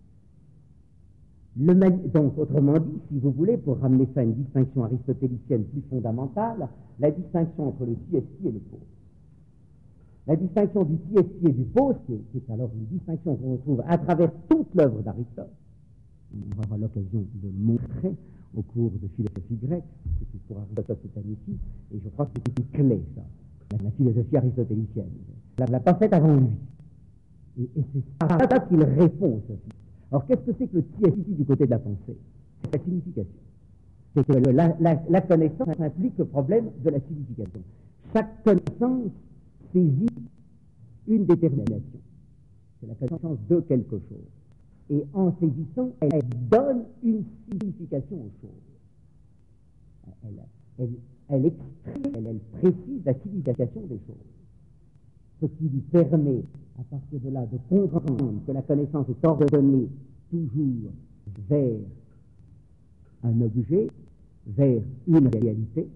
Speaker 2: Donc, autrement dit, si vous voulez, pour ramener ça à une distinction aristotélicienne plus fondamentale, la distinction entre le qui-est-qui et le pause. La distinction du qui-est-qui et du pause, qui est alors une distinction qu'on retrouve à travers toute l'œuvre d'Aristote, on aura l'occasion de le montrer au cours de philosophie grecque, que c'est pour Aristote cette année-ci, et je crois que c'est une clé, ça, la philosophie aristotélicienne. Elle l'a pas faite avant lui. Et c'est par ça qu'il répond aux sophistes. Alors, qu'est-ce que c'est que le qui-est-qui du côté de la pensée? C'est la signification. C'est que la connaissance implique le problème de la signification. Chaque connaissance saisit une détermination. C'est la connaissance de quelque chose. Et en saisissant, elle donne une signification aux choses. Elle exprime, elle précise la signification des choses. Ce qui lui permet, à partir de là, de comprendre que la connaissance est ordonnée toujours vers un objet, vers une réalité.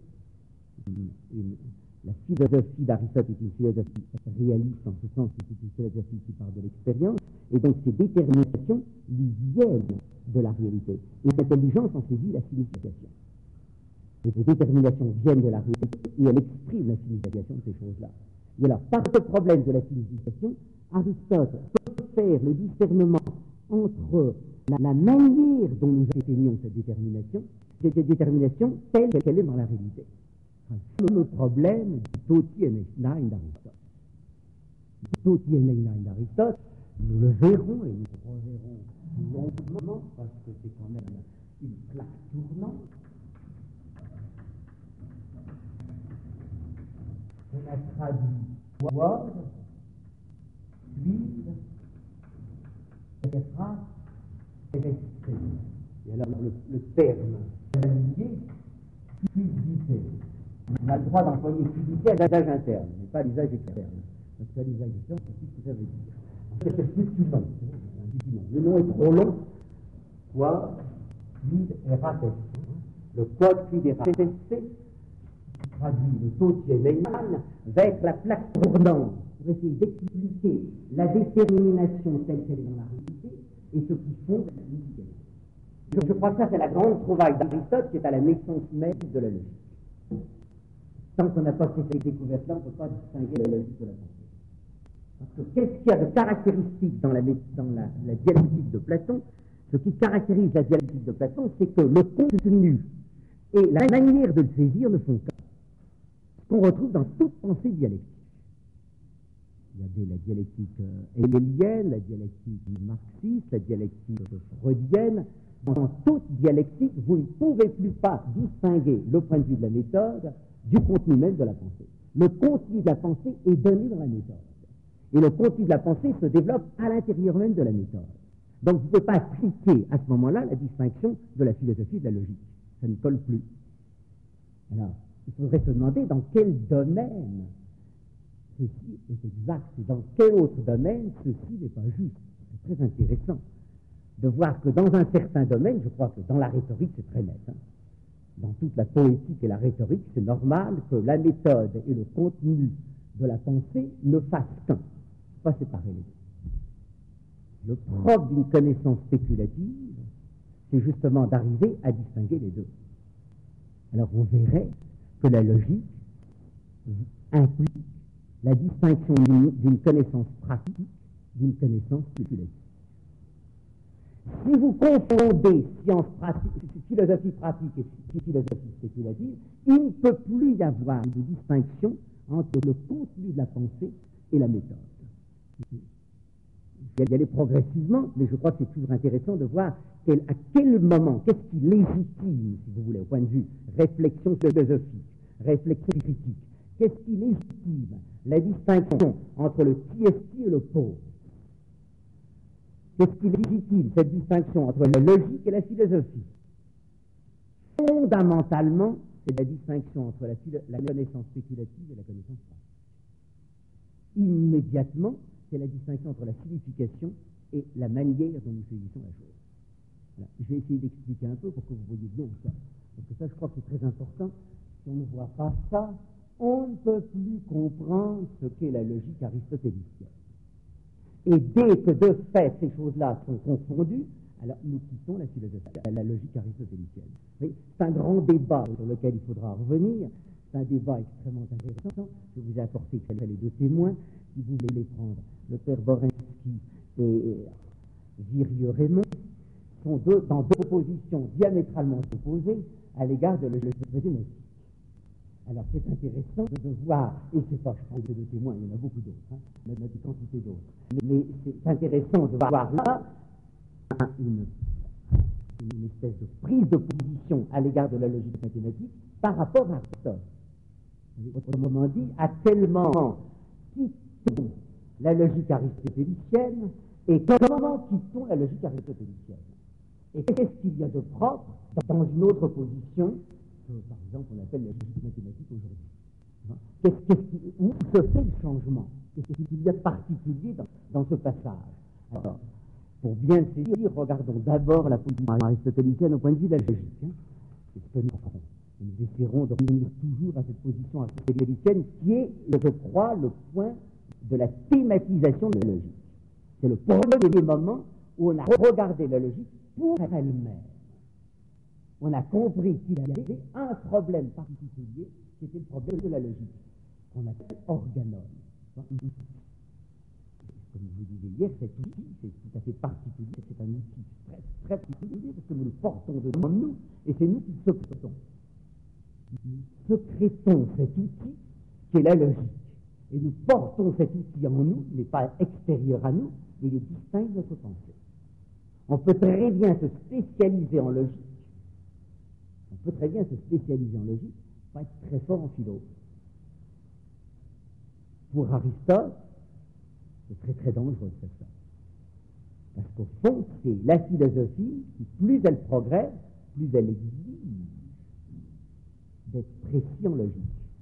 Speaker 2: La philosophie d'Aristote est une philosophie réaliste, en ce sens que c'est une philosophie qui part de l'expérience, et donc ces déterminations lui viennent de la réalité. Et l'intelligence en saisit la signification. Et ces déterminations viennent de la réalité, et elle exprime la signification de ces choses-là. Et alors, par ce problème de la signification, Aristote peut faire le discernement entre la manière dont nous atteignons cette détermination telle qu'elle est dans la réalité. C'est le problème du Toti et Nein d'Aristote. Le Toti et Nein d'Aristote, nous le verrons et nous le reverrons longuement parce que c'est quand même une plaque tournante. On a traduit voir, suivre, etc. rester. Et alors le terme lié On a le droit d'employer fiduciaire à l'usage interne, mais pas à l'usage externe. Parce qu'à l'usage externe, c'est tout ce que ça veut dire. C'est plus plus long. Le nom est trop long. Quod quid erat est. Le quod quid erat est traduit le Tautier Lehmann vers la plaque tournante pour essayer d'expliquer la détermination telle qu'elle est dans la réalité et ce qui fonde la signification. Je crois que ça, c'est la grande trouvaille d'Aristote qui est à la naissance même de la logique. Tant qu'on n'a pas fait cette découverte-là, on ne peut pas distinguer la logique de la pensée. Parce que qu'est-ce qu'il y a de caractéristique dans la dialectique de Platon? Ce qui caractérise la dialectique de Platon, c'est que le contenu et la manière de le saisir ne sont qu'un. Ce qu'on retrouve dans toute pensée dialectique. Il y a la dialectique hegélienne, la dialectique marxiste, la dialectique freudienne. Dans toute dialectique, vous ne pouvez plus pas distinguer le point de vue de la méthode du contenu même de la pensée. Le contenu de la pensée est donné dans la méthode. Et le contenu de la pensée se développe à l'intérieur même de la méthode. Donc vous ne pouvez pas appliquer à ce moment-là la distinction de la philosophie et de la logique. Ça ne colle plus. Alors, il faudrait se demander dans quel domaine ceci est exact et dans quel autre domaine ceci n'est pas juste. C'est très intéressant de voir que dans un certain domaine, je crois que dans la rhétorique c'est très net, dans toute la poétique et la rhétorique, c'est normal que la méthode et le contenu de la pensée ne fassent qu'un, pas séparer les deux. Le propre d'une connaissance spéculative, c'est justement d'arriver à distinguer les deux. Alors on verrait que la logique implique la distinction d'une connaissance pratique d'une connaissance spéculative. Si vous confondez science pratique, philosophie pratique et philosophie spéculative, il ne peut plus y avoir de distinction entre le contenu de la pensée et la méthode. Il y aller progressivement, mais je crois que c'est toujours intéressant de voir à quel moment, qu'est-ce qui légitime, si vous voulez, au point de vue réflexion philosophique, réflexion critique, qu'est-ce qui légitime la distinction entre le tiesti et le pauvre? Qu'est-ce qui légitime cette distinction entre la logique et la philosophie? Fondamentalement, c'est la distinction entre la connaissance spéculative et la connaissance pratique. Immédiatement, c'est la distinction entre la signification et la manière dont nous saisissons la chose. Voilà. Je vais essayer d'expliquer un peu pour que vous voyez bien ça. Parce que ça, je crois que c'est très important. Si on ne voit pas ça, on ne peut plus comprendre ce qu'est la logique aristotélicienne. Et dès que de fait ces choses-là sont confondues, alors nous quittons la philosophie, la logique aristotélicienne. C'est un grand débat sur lequel il faudra revenir. C'est un débat extrêmement intéressant. Je vous ai apporté les deux témoins. Si vous voulez les prendre, le père Borensky et Virio-Raymond sont dans deux positions diamétralement opposées à l'égard de la logique génétique. Alors c'est intéressant de voir, et c'est pas, je prends deux témoins, il y en a beaucoup d'autres, il y en a des quantités d'autres, mais c'est intéressant de voir là une espèce de prise de position à l'égard de la logique mathématique par rapport à Aristote. Autrement dit, à quel moment quitte-t-on la logique aristotélicienne et comment quitte-t-on la logique aristotélicienne? Et qu'est-ce qu'il y a de propre dans une autre position que, par exemple, on appelle la logique mathématique aujourd'hui? Où se fait le changement? Qu'est-ce qu'il y a de particulier dans ce passage? Alors, pour bien le saisir, regardons d'abord la position aristotélicienne au point de vue de la logique. C'est ce que nous ferons. Nous essaierons de revenir toujours à cette position aristotélicienne qui est, je crois, le point de la thématisation de la logique. C'est le premier moment où on a regardé la logique pour elle-même. On a compris qu'il y avait un problème particulier, qui était le problème de la logique, qu'on appelle organon. Comme je vous disais hier, cet outil, c'est tout à fait particulier, c'est un outil très, très particulier, parce que nous le portons devant nous, et c'est nous qui le secrétons. Nous secrétons cet outil qui est la logique. Et nous portons cet outil en nous, il n'est pas extérieur à nous, mais il est distinct de notre pensée. On peut très bien se spécialiser en logique. On peut très bien se spécialiser en logique, pas être très fort en philo. Pour Aristote, c'est très très dangereux de faire ça. Parce qu'au fond, c'est la philosophie qui, plus elle progresse, plus elle exige d'être précis en logique.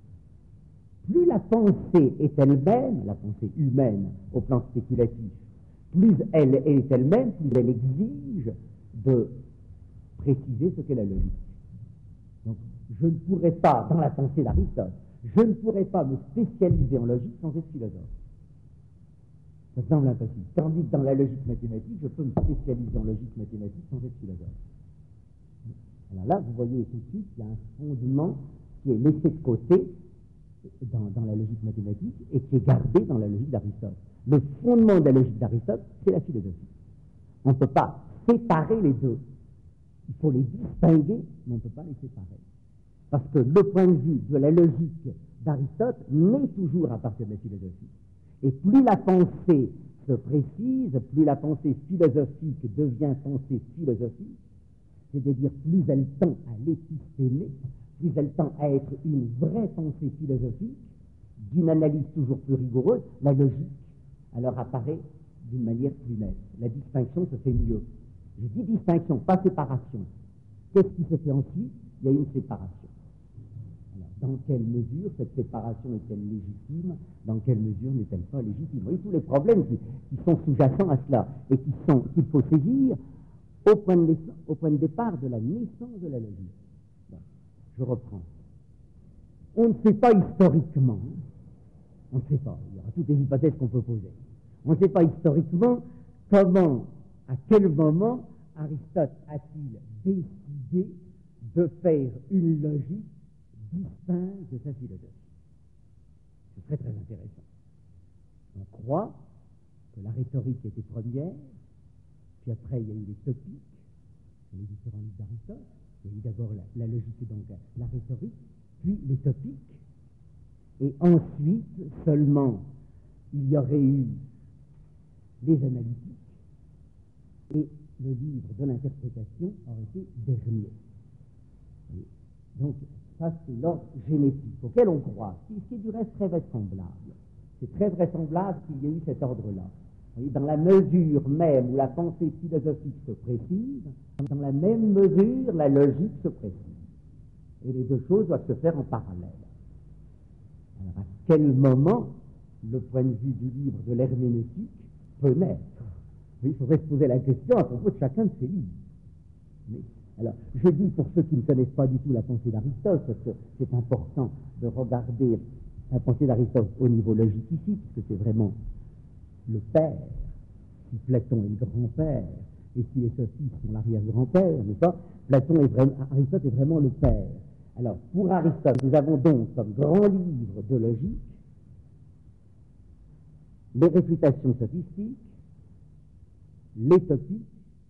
Speaker 2: plus la pensée est elle-même, la pensée humaine au plan spéculatif, plus elle est elle-même, plus elle exige de préciser ce qu'est la logique. Donc, je ne pourrais pas, dans la pensée d'Aristote, je ne pourrais pas me spécialiser en logique sans être philosophe. Ça semble impossible. Tandis que dans la logique mathématique, je peux me spécialiser en logique mathématique sans être philosophe. Alors là, vous voyez tout de suite qu'il y a un fondement qui est laissé de côté dans la logique mathématique et qui est gardé dans la logique d'Aristote. Le fondement de la logique d'Aristote, c'est la philosophie. On ne peut pas séparer les deux. Il faut les distinguer, mais on ne peut pas les séparer. Parce que le point de vue de la logique d'Aristote naît toujours à partir de la philosophie. Et plus la pensée se précise, plus la pensée philosophique devient pensée philosophique, c'est-à-dire plus elle tend à l'épistémé, plus elle tend à être une vraie pensée philosophique, d'une analyse toujours plus rigoureuse, la logique alors apparaît d'une manière plus nette. La distinction se fait mieux. Je dis distinction, pas séparation. Qu'est-ce qui se fait ensuite? Il y a une séparation. Alors, dans quelle mesure cette séparation est-elle légitime? Dans quelle mesure n'est-elle pas légitime? Vous voyez tous les problèmes qui sont sous-jacents à cela et qu'il faut saisir au point de départ de la naissance de la logique. Bon, je reprends. On ne sait pas historiquement, on ne sait pas, il y aura toutes les hypothèses qu'on peut poser. On ne sait pas historiquement comment, à quel moment Aristote a-t-il décidé de faire une logique distincte de sa philosophie. C'est très très intéressant. On croit que la rhétorique était première, puis après il y a eu les topiques, les différents livres d'Aristote. Il y a eu d'abord la logique, donc la rhétorique, puis les topiques, et ensuite seulement il y aurait eu les analytiques, et le livre de l'interprétation aurait été dernier. Et donc ça c'est l'ordre génétique auquel on croit, ce qui est du reste très vraisemblable. C'est très vraisemblable qu'il y ait eu cet ordre-là. Dans la mesure même où la pensée philosophique se précise, dans la même mesure la logique se précise. Et les deux choses doivent se faire en parallèle. Alors à quel moment le point de vue du livre de l'herméneutique peut naître? Oui, il faudrait se poser la question à propos de chacun de ces livres. Mais, alors, je dis pour ceux qui ne connaissent pas du tout la pensée d'Aristote, parce que c'est important de regarder la pensée d'Aristote au niveau logique ici, puisque c'est vraiment le père, si Platon est le grand-père, et si les sophistes sont l'arrière-grand-père, n'est-ce pas? Aristote est vraiment le père. Alors, pour Aristote, nous avons donc comme grand livre de logique les réfutations sophistiques, les topiques,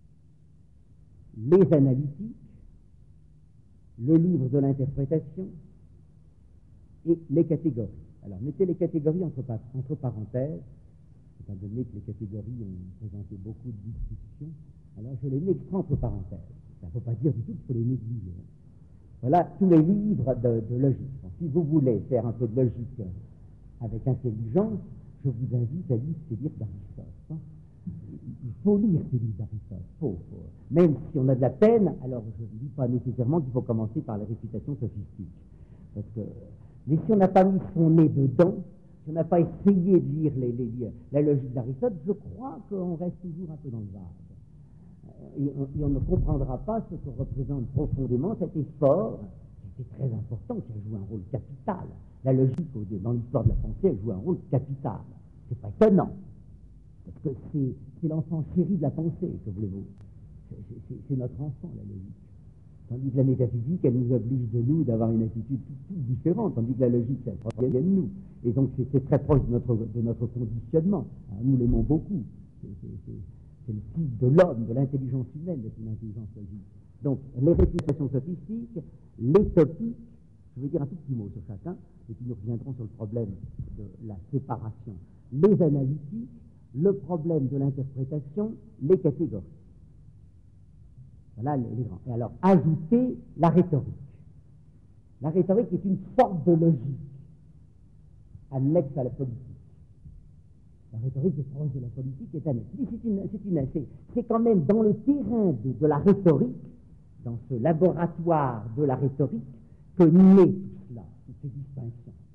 Speaker 2: les analytiques, le livre de l'interprétation et les catégories. Alors, mettez les catégories entre parenthèses, étant donné que les catégories ont présenté beaucoup de discussions, alors je les mets entre parenthèses. Ça ne veut pas dire du tout qu'il faut les négliger. Voilà tous les livres de logique. Donc, si vous voulez faire un peu de logique avec intelligence, je vous invite à lire ces livres d'Aristote. Il faut lire ces livres d'Aristote. Même si on a de la peine, alors je ne dis pas nécessairement qu'il faut commencer par les réfutations sophistiques. Mais si on n'a pas mis son nez dedans, si on n'a pas essayé de lire la logique d'Aristote, je crois qu'on reste toujours un peu dans le vase. Et on ne comprendra pas ce que représente profondément cet effort, qui est très important, qui a joué un rôle capital. La logique, dans l'histoire de la pensée, elle joue un rôle capital. C'est pas étonnant, parce que c'est l'enfant chéri de la pensée, que voulez-vous. C'est notre enfant, la logique. Tandis que la métaphysique, elle nous oblige de nous d'avoir une attitude toute différente, tandis que la logique, elle provient de nous. Et donc, c'est très proche de notre conditionnement. Alors, nous l'aimons beaucoup. C'est le type de l'homme, de l'intelligence humaine, d'être une intelligence logique. Donc, les réfutations sophistiques, les topiques, je vais dire un tout petit mot sur chacun, et puis nous reviendrons sur le problème de la séparation. Les analytiques, le problème de l'interprétation, les catégories. Voilà les grands. Et alors, ajoutez la rhétorique. La rhétorique est une sorte de logique annexe à la politique. La rhétorique est proche de la politique, est annexe. C'est quand même dans le terrain de la rhétorique, dans ce laboratoire de la rhétorique, que naît tout cela, toutes ces distinctions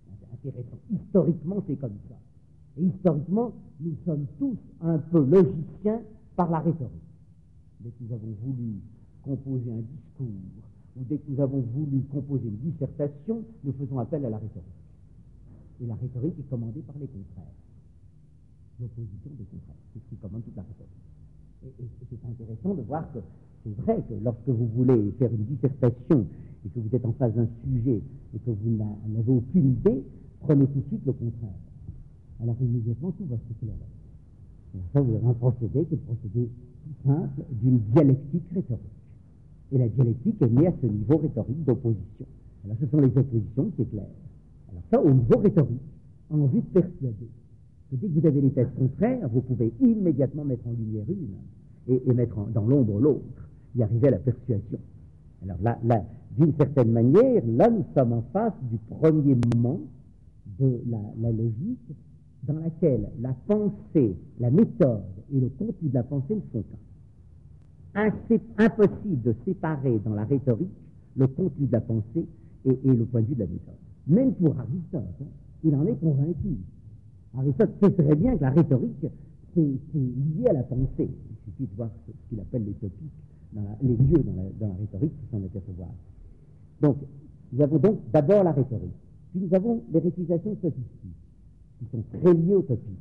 Speaker 2: intéressant. Historiquement, c'est comme ça. Et historiquement, nous sommes tous un peu logiciens par la rhétorique. Dès que nous avons voulu composer un discours, ou dès que nous avons voulu composer une dissertation, nous faisons appel à la rhétorique. Et la rhétorique est commandée par les contraires. L'opposition des contraires, c'est ce qui commande toute la rhétorique. Et c'est intéressant de voir que c'est vrai que lorsque vous voulez faire une dissertation et que vous êtes en face d'un sujet et que vous n'avez aucune idée, prenez tout de suite le contraire. Alors immédiatement, tout va s'éclairer. Alors ça, vous avez un procédé qui est le procédé tout simple d'une dialectique rhétorique. Et la dialectique est née à ce niveau rhétorique d'opposition. Alors ce sont les oppositions qui éclairent. Alors ça, au niveau rhétorique, en vue de persuader que dès que vous avez les thèses contraires, vous pouvez immédiatement mettre en lumière une et mettre dans l'ombre l'autre, y arriver à la persuasion. Alors là, d'une certaine manière, là nous sommes en face du premier moment de la logique dans laquelle la pensée, la méthode et le contenu de la pensée ne sont qu'un. Impossible de séparer dans la rhétorique le contenu de la pensée et le point de vue de la méthode. Même pour Aristote, il en est convaincu. Aristote sait très bien que la rhétorique, c'est lié à la pensée. Il suffit de voir ce qu'il appelle les topiques, les lieux dans la rhétorique qui s'en apercevoir. Donc, nous avons donc d'abord la rhétorique. Puis nous avons les réfutations sophistiques, qui sont très liées aux topiques.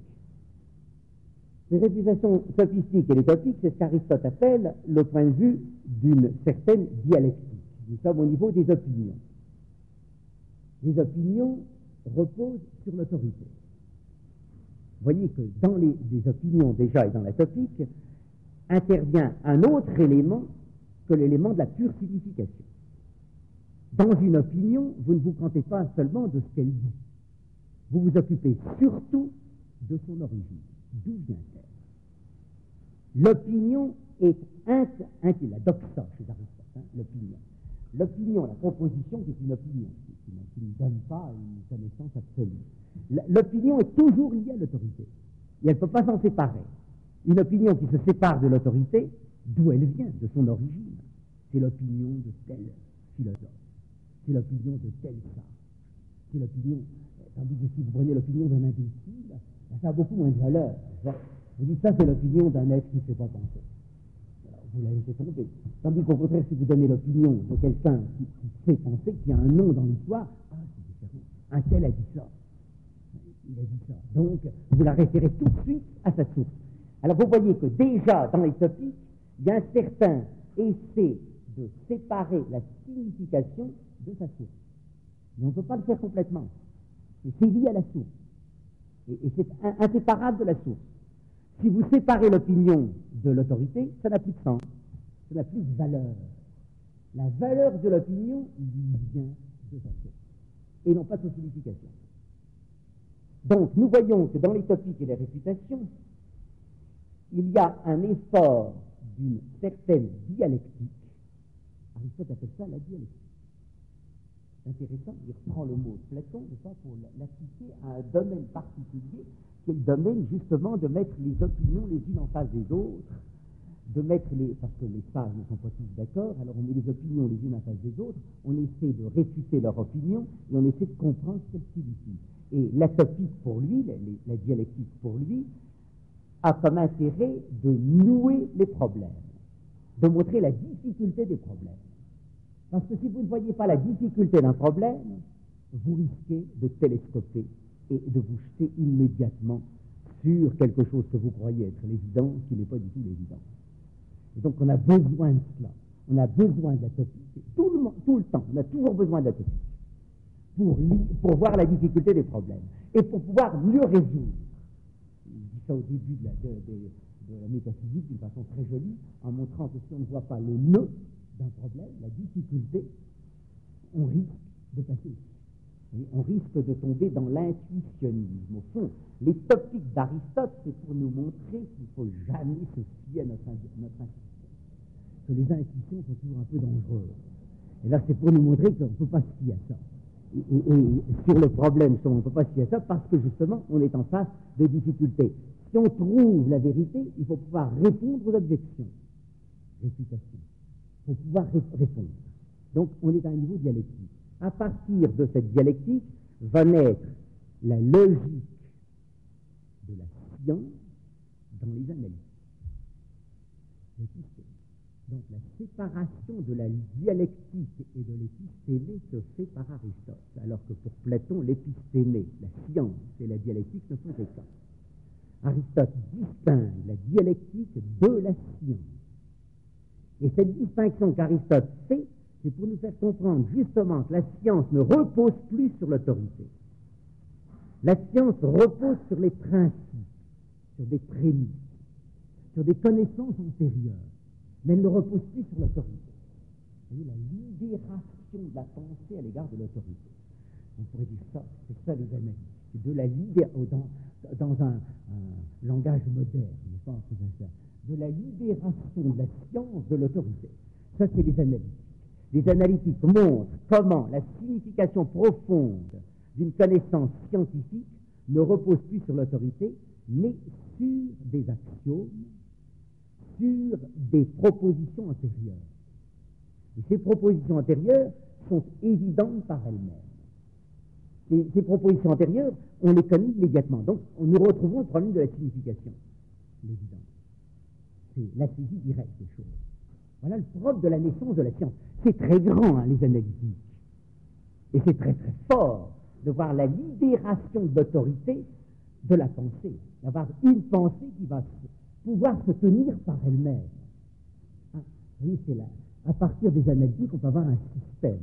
Speaker 2: Les réfutations sophistiques et les topiques, c'est ce qu'Aristote appelle le point de vue d'une certaine dialectique. Nous sommes au niveau des opinions. Les opinions reposent sur l'autorité. Vous voyez que dans les opinions déjà et dans la topique, intervient un autre élément que l'élément de la pure signification. Dans une opinion, vous ne vous contentez pas seulement de ce qu'elle dit. Vous vous occupez surtout de son origine. D'où vient-elle? L'opinion est la doxa chez Aristote, l'opinion. L'opinion, la proposition qui est une opinion, qui ne donne pas une connaissance absolue. L'opinion est toujours liée à l'autorité. Et elle ne peut pas s'en séparer. Une opinion qui se sépare de l'autorité, d'où elle vient, de son origine, c'est l'opinion de tel philosophe, c'est l'opinion de tel sage, c'est l'opinion, tandis que si vous prenez l'opinion d'un imbécile, ça a beaucoup moins de valeur. Vous dites ça, c'est l'opinion d'un être qui ne sait pas penser. Alors, vous la laissez tomber. Tandis qu'au contraire, si vous donnez l'opinion de quelqu'un qui sait penser, qui a un nom dans l'histoire, c'est différent. Un tel a dit ça. Il a dit ça. Donc, vous la référez tout de suite à sa source. Alors, vous voyez que déjà, dans les topiques, il y a un certain essai de séparer la signification de sa source. Mais on ne peut pas le faire complètement. C'est lié à la source. Et c'est inséparable de la source. Si vous séparez l'opinion de l'autorité, ça n'a plus de sens. Ça n'a plus de valeur. La valeur de l'opinion lui vient de sa source. Et non pas de sa signification. Donc, nous voyons que dans les topiques et les réputations, il y a un effort d'une certaine dialectique. Aristote appelle ça la dialectique. C'est intéressant, il reprend le mot de Platon pour l'appliquer à un domaine particulier, qui est le domaine justement de mettre les opinions les unes en face des autres, parce que les sages ne sont pas tous d'accord, alors on met les opinions les unes en face des autres, on essaie de réfuter leur opinion et on essaie de comprendre ce qu'elles signifient. Et la topique pour lui, la dialectique pour lui, a comme intérêt de nouer les problèmes, de montrer la difficulté des problèmes. Parce que si vous ne voyez pas la difficulté d'un problème, vous risquez de télescoper et de vous jeter immédiatement sur quelque chose que vous croyez être l'évidence, qui n'est pas du tout l'évidence. Et donc on a besoin de cela. On a besoin de la topique. Tout le temps, on a toujours besoin de la topique. Pour voir la difficulté des problèmes. Et pour pouvoir mieux résoudre. Il dit ça au début de la métaphysique d'une façon très jolie, en montrant que si on ne voit pas le nœud d'un problème, la difficulté, on risque de passer. Et on risque de tomber dans l'intuitionnisme. Au fond, les topiques d'Aristote, c'est pour nous montrer qu'il ne faut jamais se fier à notre intuition. Que les intuitions sont toujours un peu dangereuses. Et là, c'est pour nous montrer qu'on ne peut pas se fier à ça. Et sur le problème, on ne peut pas se fier à ça parce que justement, on est en face de difficultés. Si on trouve la vérité, il faut pouvoir répondre aux objections. Réfutation. Il faut pouvoir répondre. Donc, on est à un niveau dialectique. À partir de cette dialectique, va naître la logique de la science dans les analyses. L'épistémé. Donc la séparation de la dialectique et de l'épistémé se fait par Aristote, alors que pour Platon, l'épistémé, la science et la dialectique ne sont qu'un. Aristote distingue la dialectique de la science. Et cette distinction qu'Aristote fait, c'est pour nous faire comprendre justement que la science ne repose plus sur l'autorité. La science repose sur les principes, sur des prémices, sur des connaissances antérieures, mais elle ne repose plus sur l'autorité. Vous voyez, la libération de la pensée à l'égard de l'autorité. On pourrait dire ça, c'est ça les analyses. C'est de la libération, dans un langage moderne, je pense que c'est ça, de la libération de la science de l'autorité. Ça, c'est les analytiques. Les analytiques montrent comment la signification profonde d'une connaissance scientifique ne repose plus sur l'autorité, mais sur des axiomes, sur des propositions antérieures. Et ces propositions antérieures sont évidentes par elles-mêmes. Ces propositions antérieures, on les connaît immédiatement. Donc, nous retrouvons le problème de la signification, l'évidence. C'est la saisie directe des choses. Voilà le propre de la naissance de la science. C'est très grand, hein, les analytiques. Et c'est très très fort de voir la libération de l'autorité de la pensée. D'avoir une pensée qui va pouvoir se tenir par elle-même. Hein, vous voyez, c'est là. À partir des analytiques, on peut avoir un système.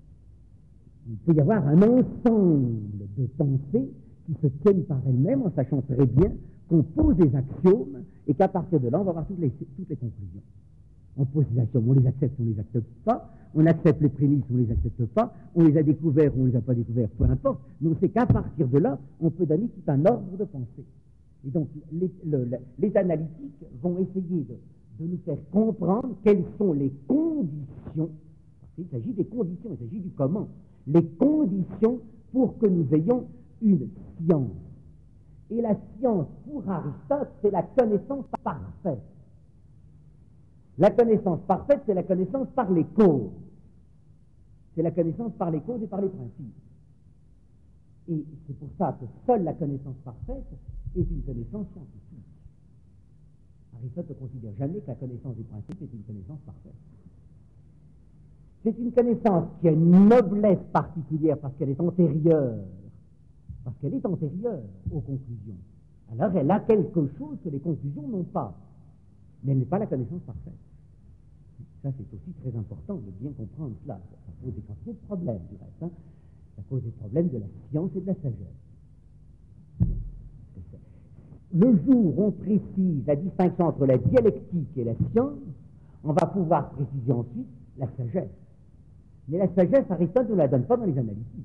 Speaker 2: Il peut y avoir un ensemble de pensées qui se tiennent par elles-mêmes en sachant très bien qu'on pose des axiomes et qu'à partir de là, on va avoir toutes les conclusions. On pose des axiomes, on les accepte, on les accepte pas, on accepte les prémices, on les accepte pas, on les a découverts, on les a pas découverts, peu importe, mais on sait qu'à partir de là, on peut donner tout un ordre de pensée. Et donc, les analytiques vont essayer de nous faire comprendre quelles sont les conditions, parce qu'il s'agit des conditions, il s'agit du comment, les conditions pour que nous ayons une science. Et la science, pour Aristote, c'est la connaissance parfaite. La connaissance parfaite, c'est la connaissance par les causes. C'est la connaissance par les causes et par les principes. Et c'est pour ça que seule la connaissance parfaite est une connaissance scientifique. Aristote ne considère jamais que la connaissance des principes est une connaissance parfaite. C'est une connaissance qui a une noblesse particulière parce qu'elle est antérieure aux conclusions. Alors elle a quelque chose que les conclusions n'ont pas, mais elle n'est pas la connaissance parfaite. Ça, c'est aussi très important de bien comprendre cela. Ça pose des quantités de problèmes, du reste. Hein. Ça pose des problèmes de la science et de la sagesse. Le jour où on précise la distinction entre la dialectique et la science, on va pouvoir préciser ensuite la sagesse. Mais la sagesse, Aristote ne la donne pas dans les analytiques.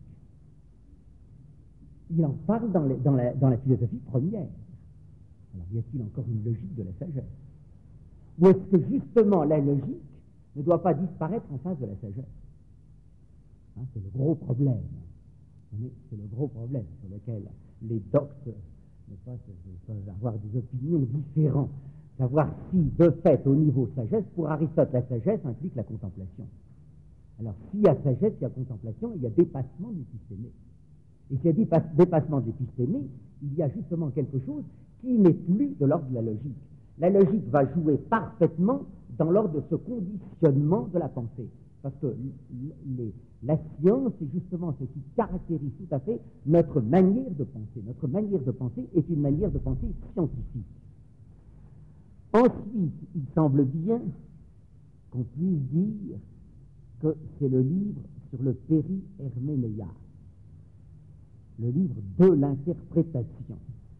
Speaker 2: Il en parle dans la philosophie première. Alors, y a-t-il encore une logique de la sagesse? Ou est-ce que justement la logique ne doit pas disparaître en face de la sagesse? Hein, c'est le gros problème. C'est le gros problème sur lequel les doctes peuvent avoir des opinions différentes. Savoir si, de fait, au niveau sagesse, pour Aristote, la sagesse implique la contemplation. Alors, s'il y a sagesse, il y a contemplation, il y a dépassement de l'épistémé. Et s'il y a dépassement de l'épistémé, il y a justement quelque chose qui n'est plus de l'ordre de la logique. La logique va jouer parfaitement dans l'ordre de ce conditionnement de la pensée. Parce que la science, c'est justement ce qui caractérise tout à fait notre manière de penser. Notre manière de penser est une manière de penser scientifique. Ensuite, il semble bien qu'on puisse dire que c'est le livre sur le péri-herménéia, le livre de l'interprétation.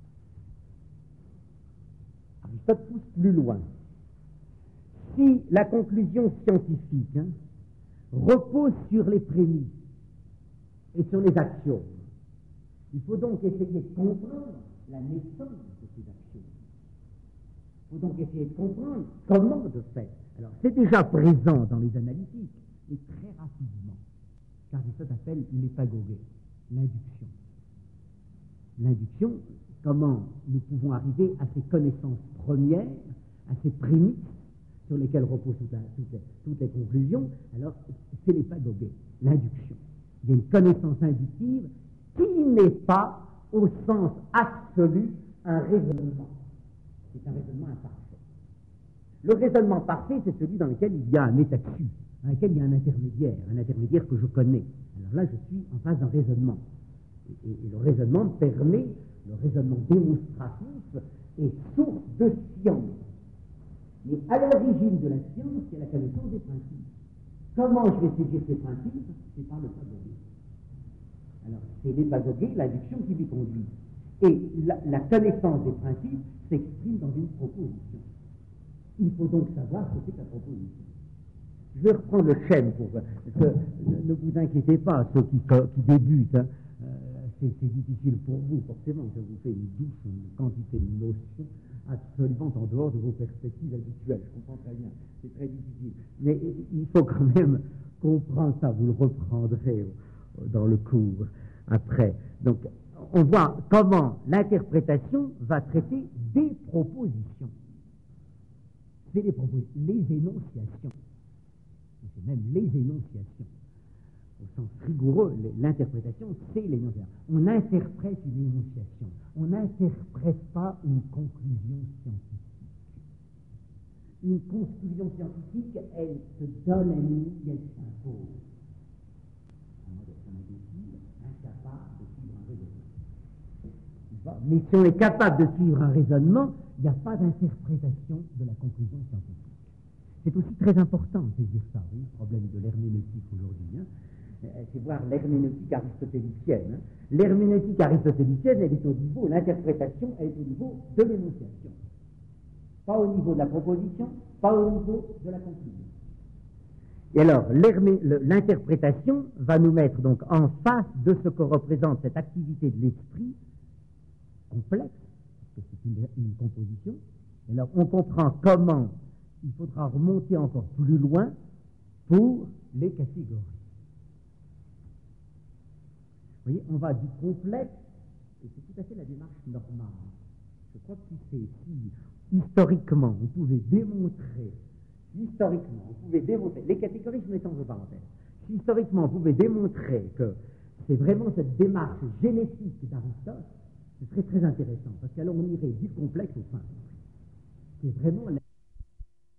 Speaker 2: Aristote pousse plus loin. Si la conclusion scientifique repose sur les prémices et sur les axiomes, il faut donc essayer de comprendre la naissance de ces axiomes. Il faut donc essayer de comprendre comment de fait. Alors, c'est déjà présent dans les analytiques, mais très rapidement, qu'Aristote appelle l'épagogé, l'induction. L'induction, comment nous pouvons arriver à ces connaissances premières, à ces prémices sur lesquelles reposent toutes les conclusions. Alors, c'est l'épagogé, l'induction. Il y a une connaissance inductive qui n'est pas au sens absolu un raisonnement. C'est un raisonnement imparfait. Le raisonnement parfait, c'est celui dans lequel il y a un état dessus, dans lequel il y a un intermédiaire que je connais. Alors là, je suis en face d'un raisonnement. Et le raisonnement permet, le raisonnement démonstratif est source de science. Mais à l'origine de la science, c'est la connaissance des principes. Comment je vais saisir ces principes? C'est par le pagogué. Alors, c'est l'épagogué, l'induction qui lui conduit. Et la connaissance des principes s'exprime dans une proposition. Il faut donc savoir ce qu'est la proposition. Je vais reprendre le schème pour que ne vous inquiétez pas, ceux qui débutent. Hein, c'est difficile pour vous, forcément. Je vous fais une douce, une quantité de notions absolument en dehors de vos perspectives habituelles. Je comprends très bien. C'est très difficile. Mais il faut quand même comprendre ça. Vous le reprendrez dans le cours après. Donc, on voit comment l'interprétation va traiter des propositions. C'est les propositions, les énonciations. C'est même les énonciations. Au sens rigoureux, l'interprétation, c'est l'énonciation. On interprète une énonciation. On n'interprète pas une conclusion scientifique. Une conclusion scientifique, elle se donne à nous, elle s'impose. Incapable de suivre un raisonnement. Mais si on est capable de suivre un raisonnement, il n'y a pas d'interprétation de la conclusion scientifique. C'est aussi très important de saisir ça, oui, le problème de l'herméneutique aujourd'hui. Hein. C'est voir l'herméneutique aristotélicienne. Hein. L'herméneutique aristotélicienne, elle est au niveau, l'interprétation, elle est au niveau de l'énonciation. Pas au niveau de la proposition, pas au niveau de la conclusion. Et alors, l'interprétation va nous mettre donc en face de ce que représente cette activité de l'esprit complexe, parce que c'est une composition. Et alors, on comprend comment il faudra remonter encore plus loin pour les catégories. Vous voyez, on va du complexe, et c'est tout à fait la démarche normale. Je crois que si historiquement, on pouvait démontrer, les catégories, je mets entre parenthèses, si historiquement, on pouvait démontrer que c'est vraiment cette démarche génétique d'Aristote, ce serait très intéressant, parce qu'alors on irait du complexe au simple. C'est vraiment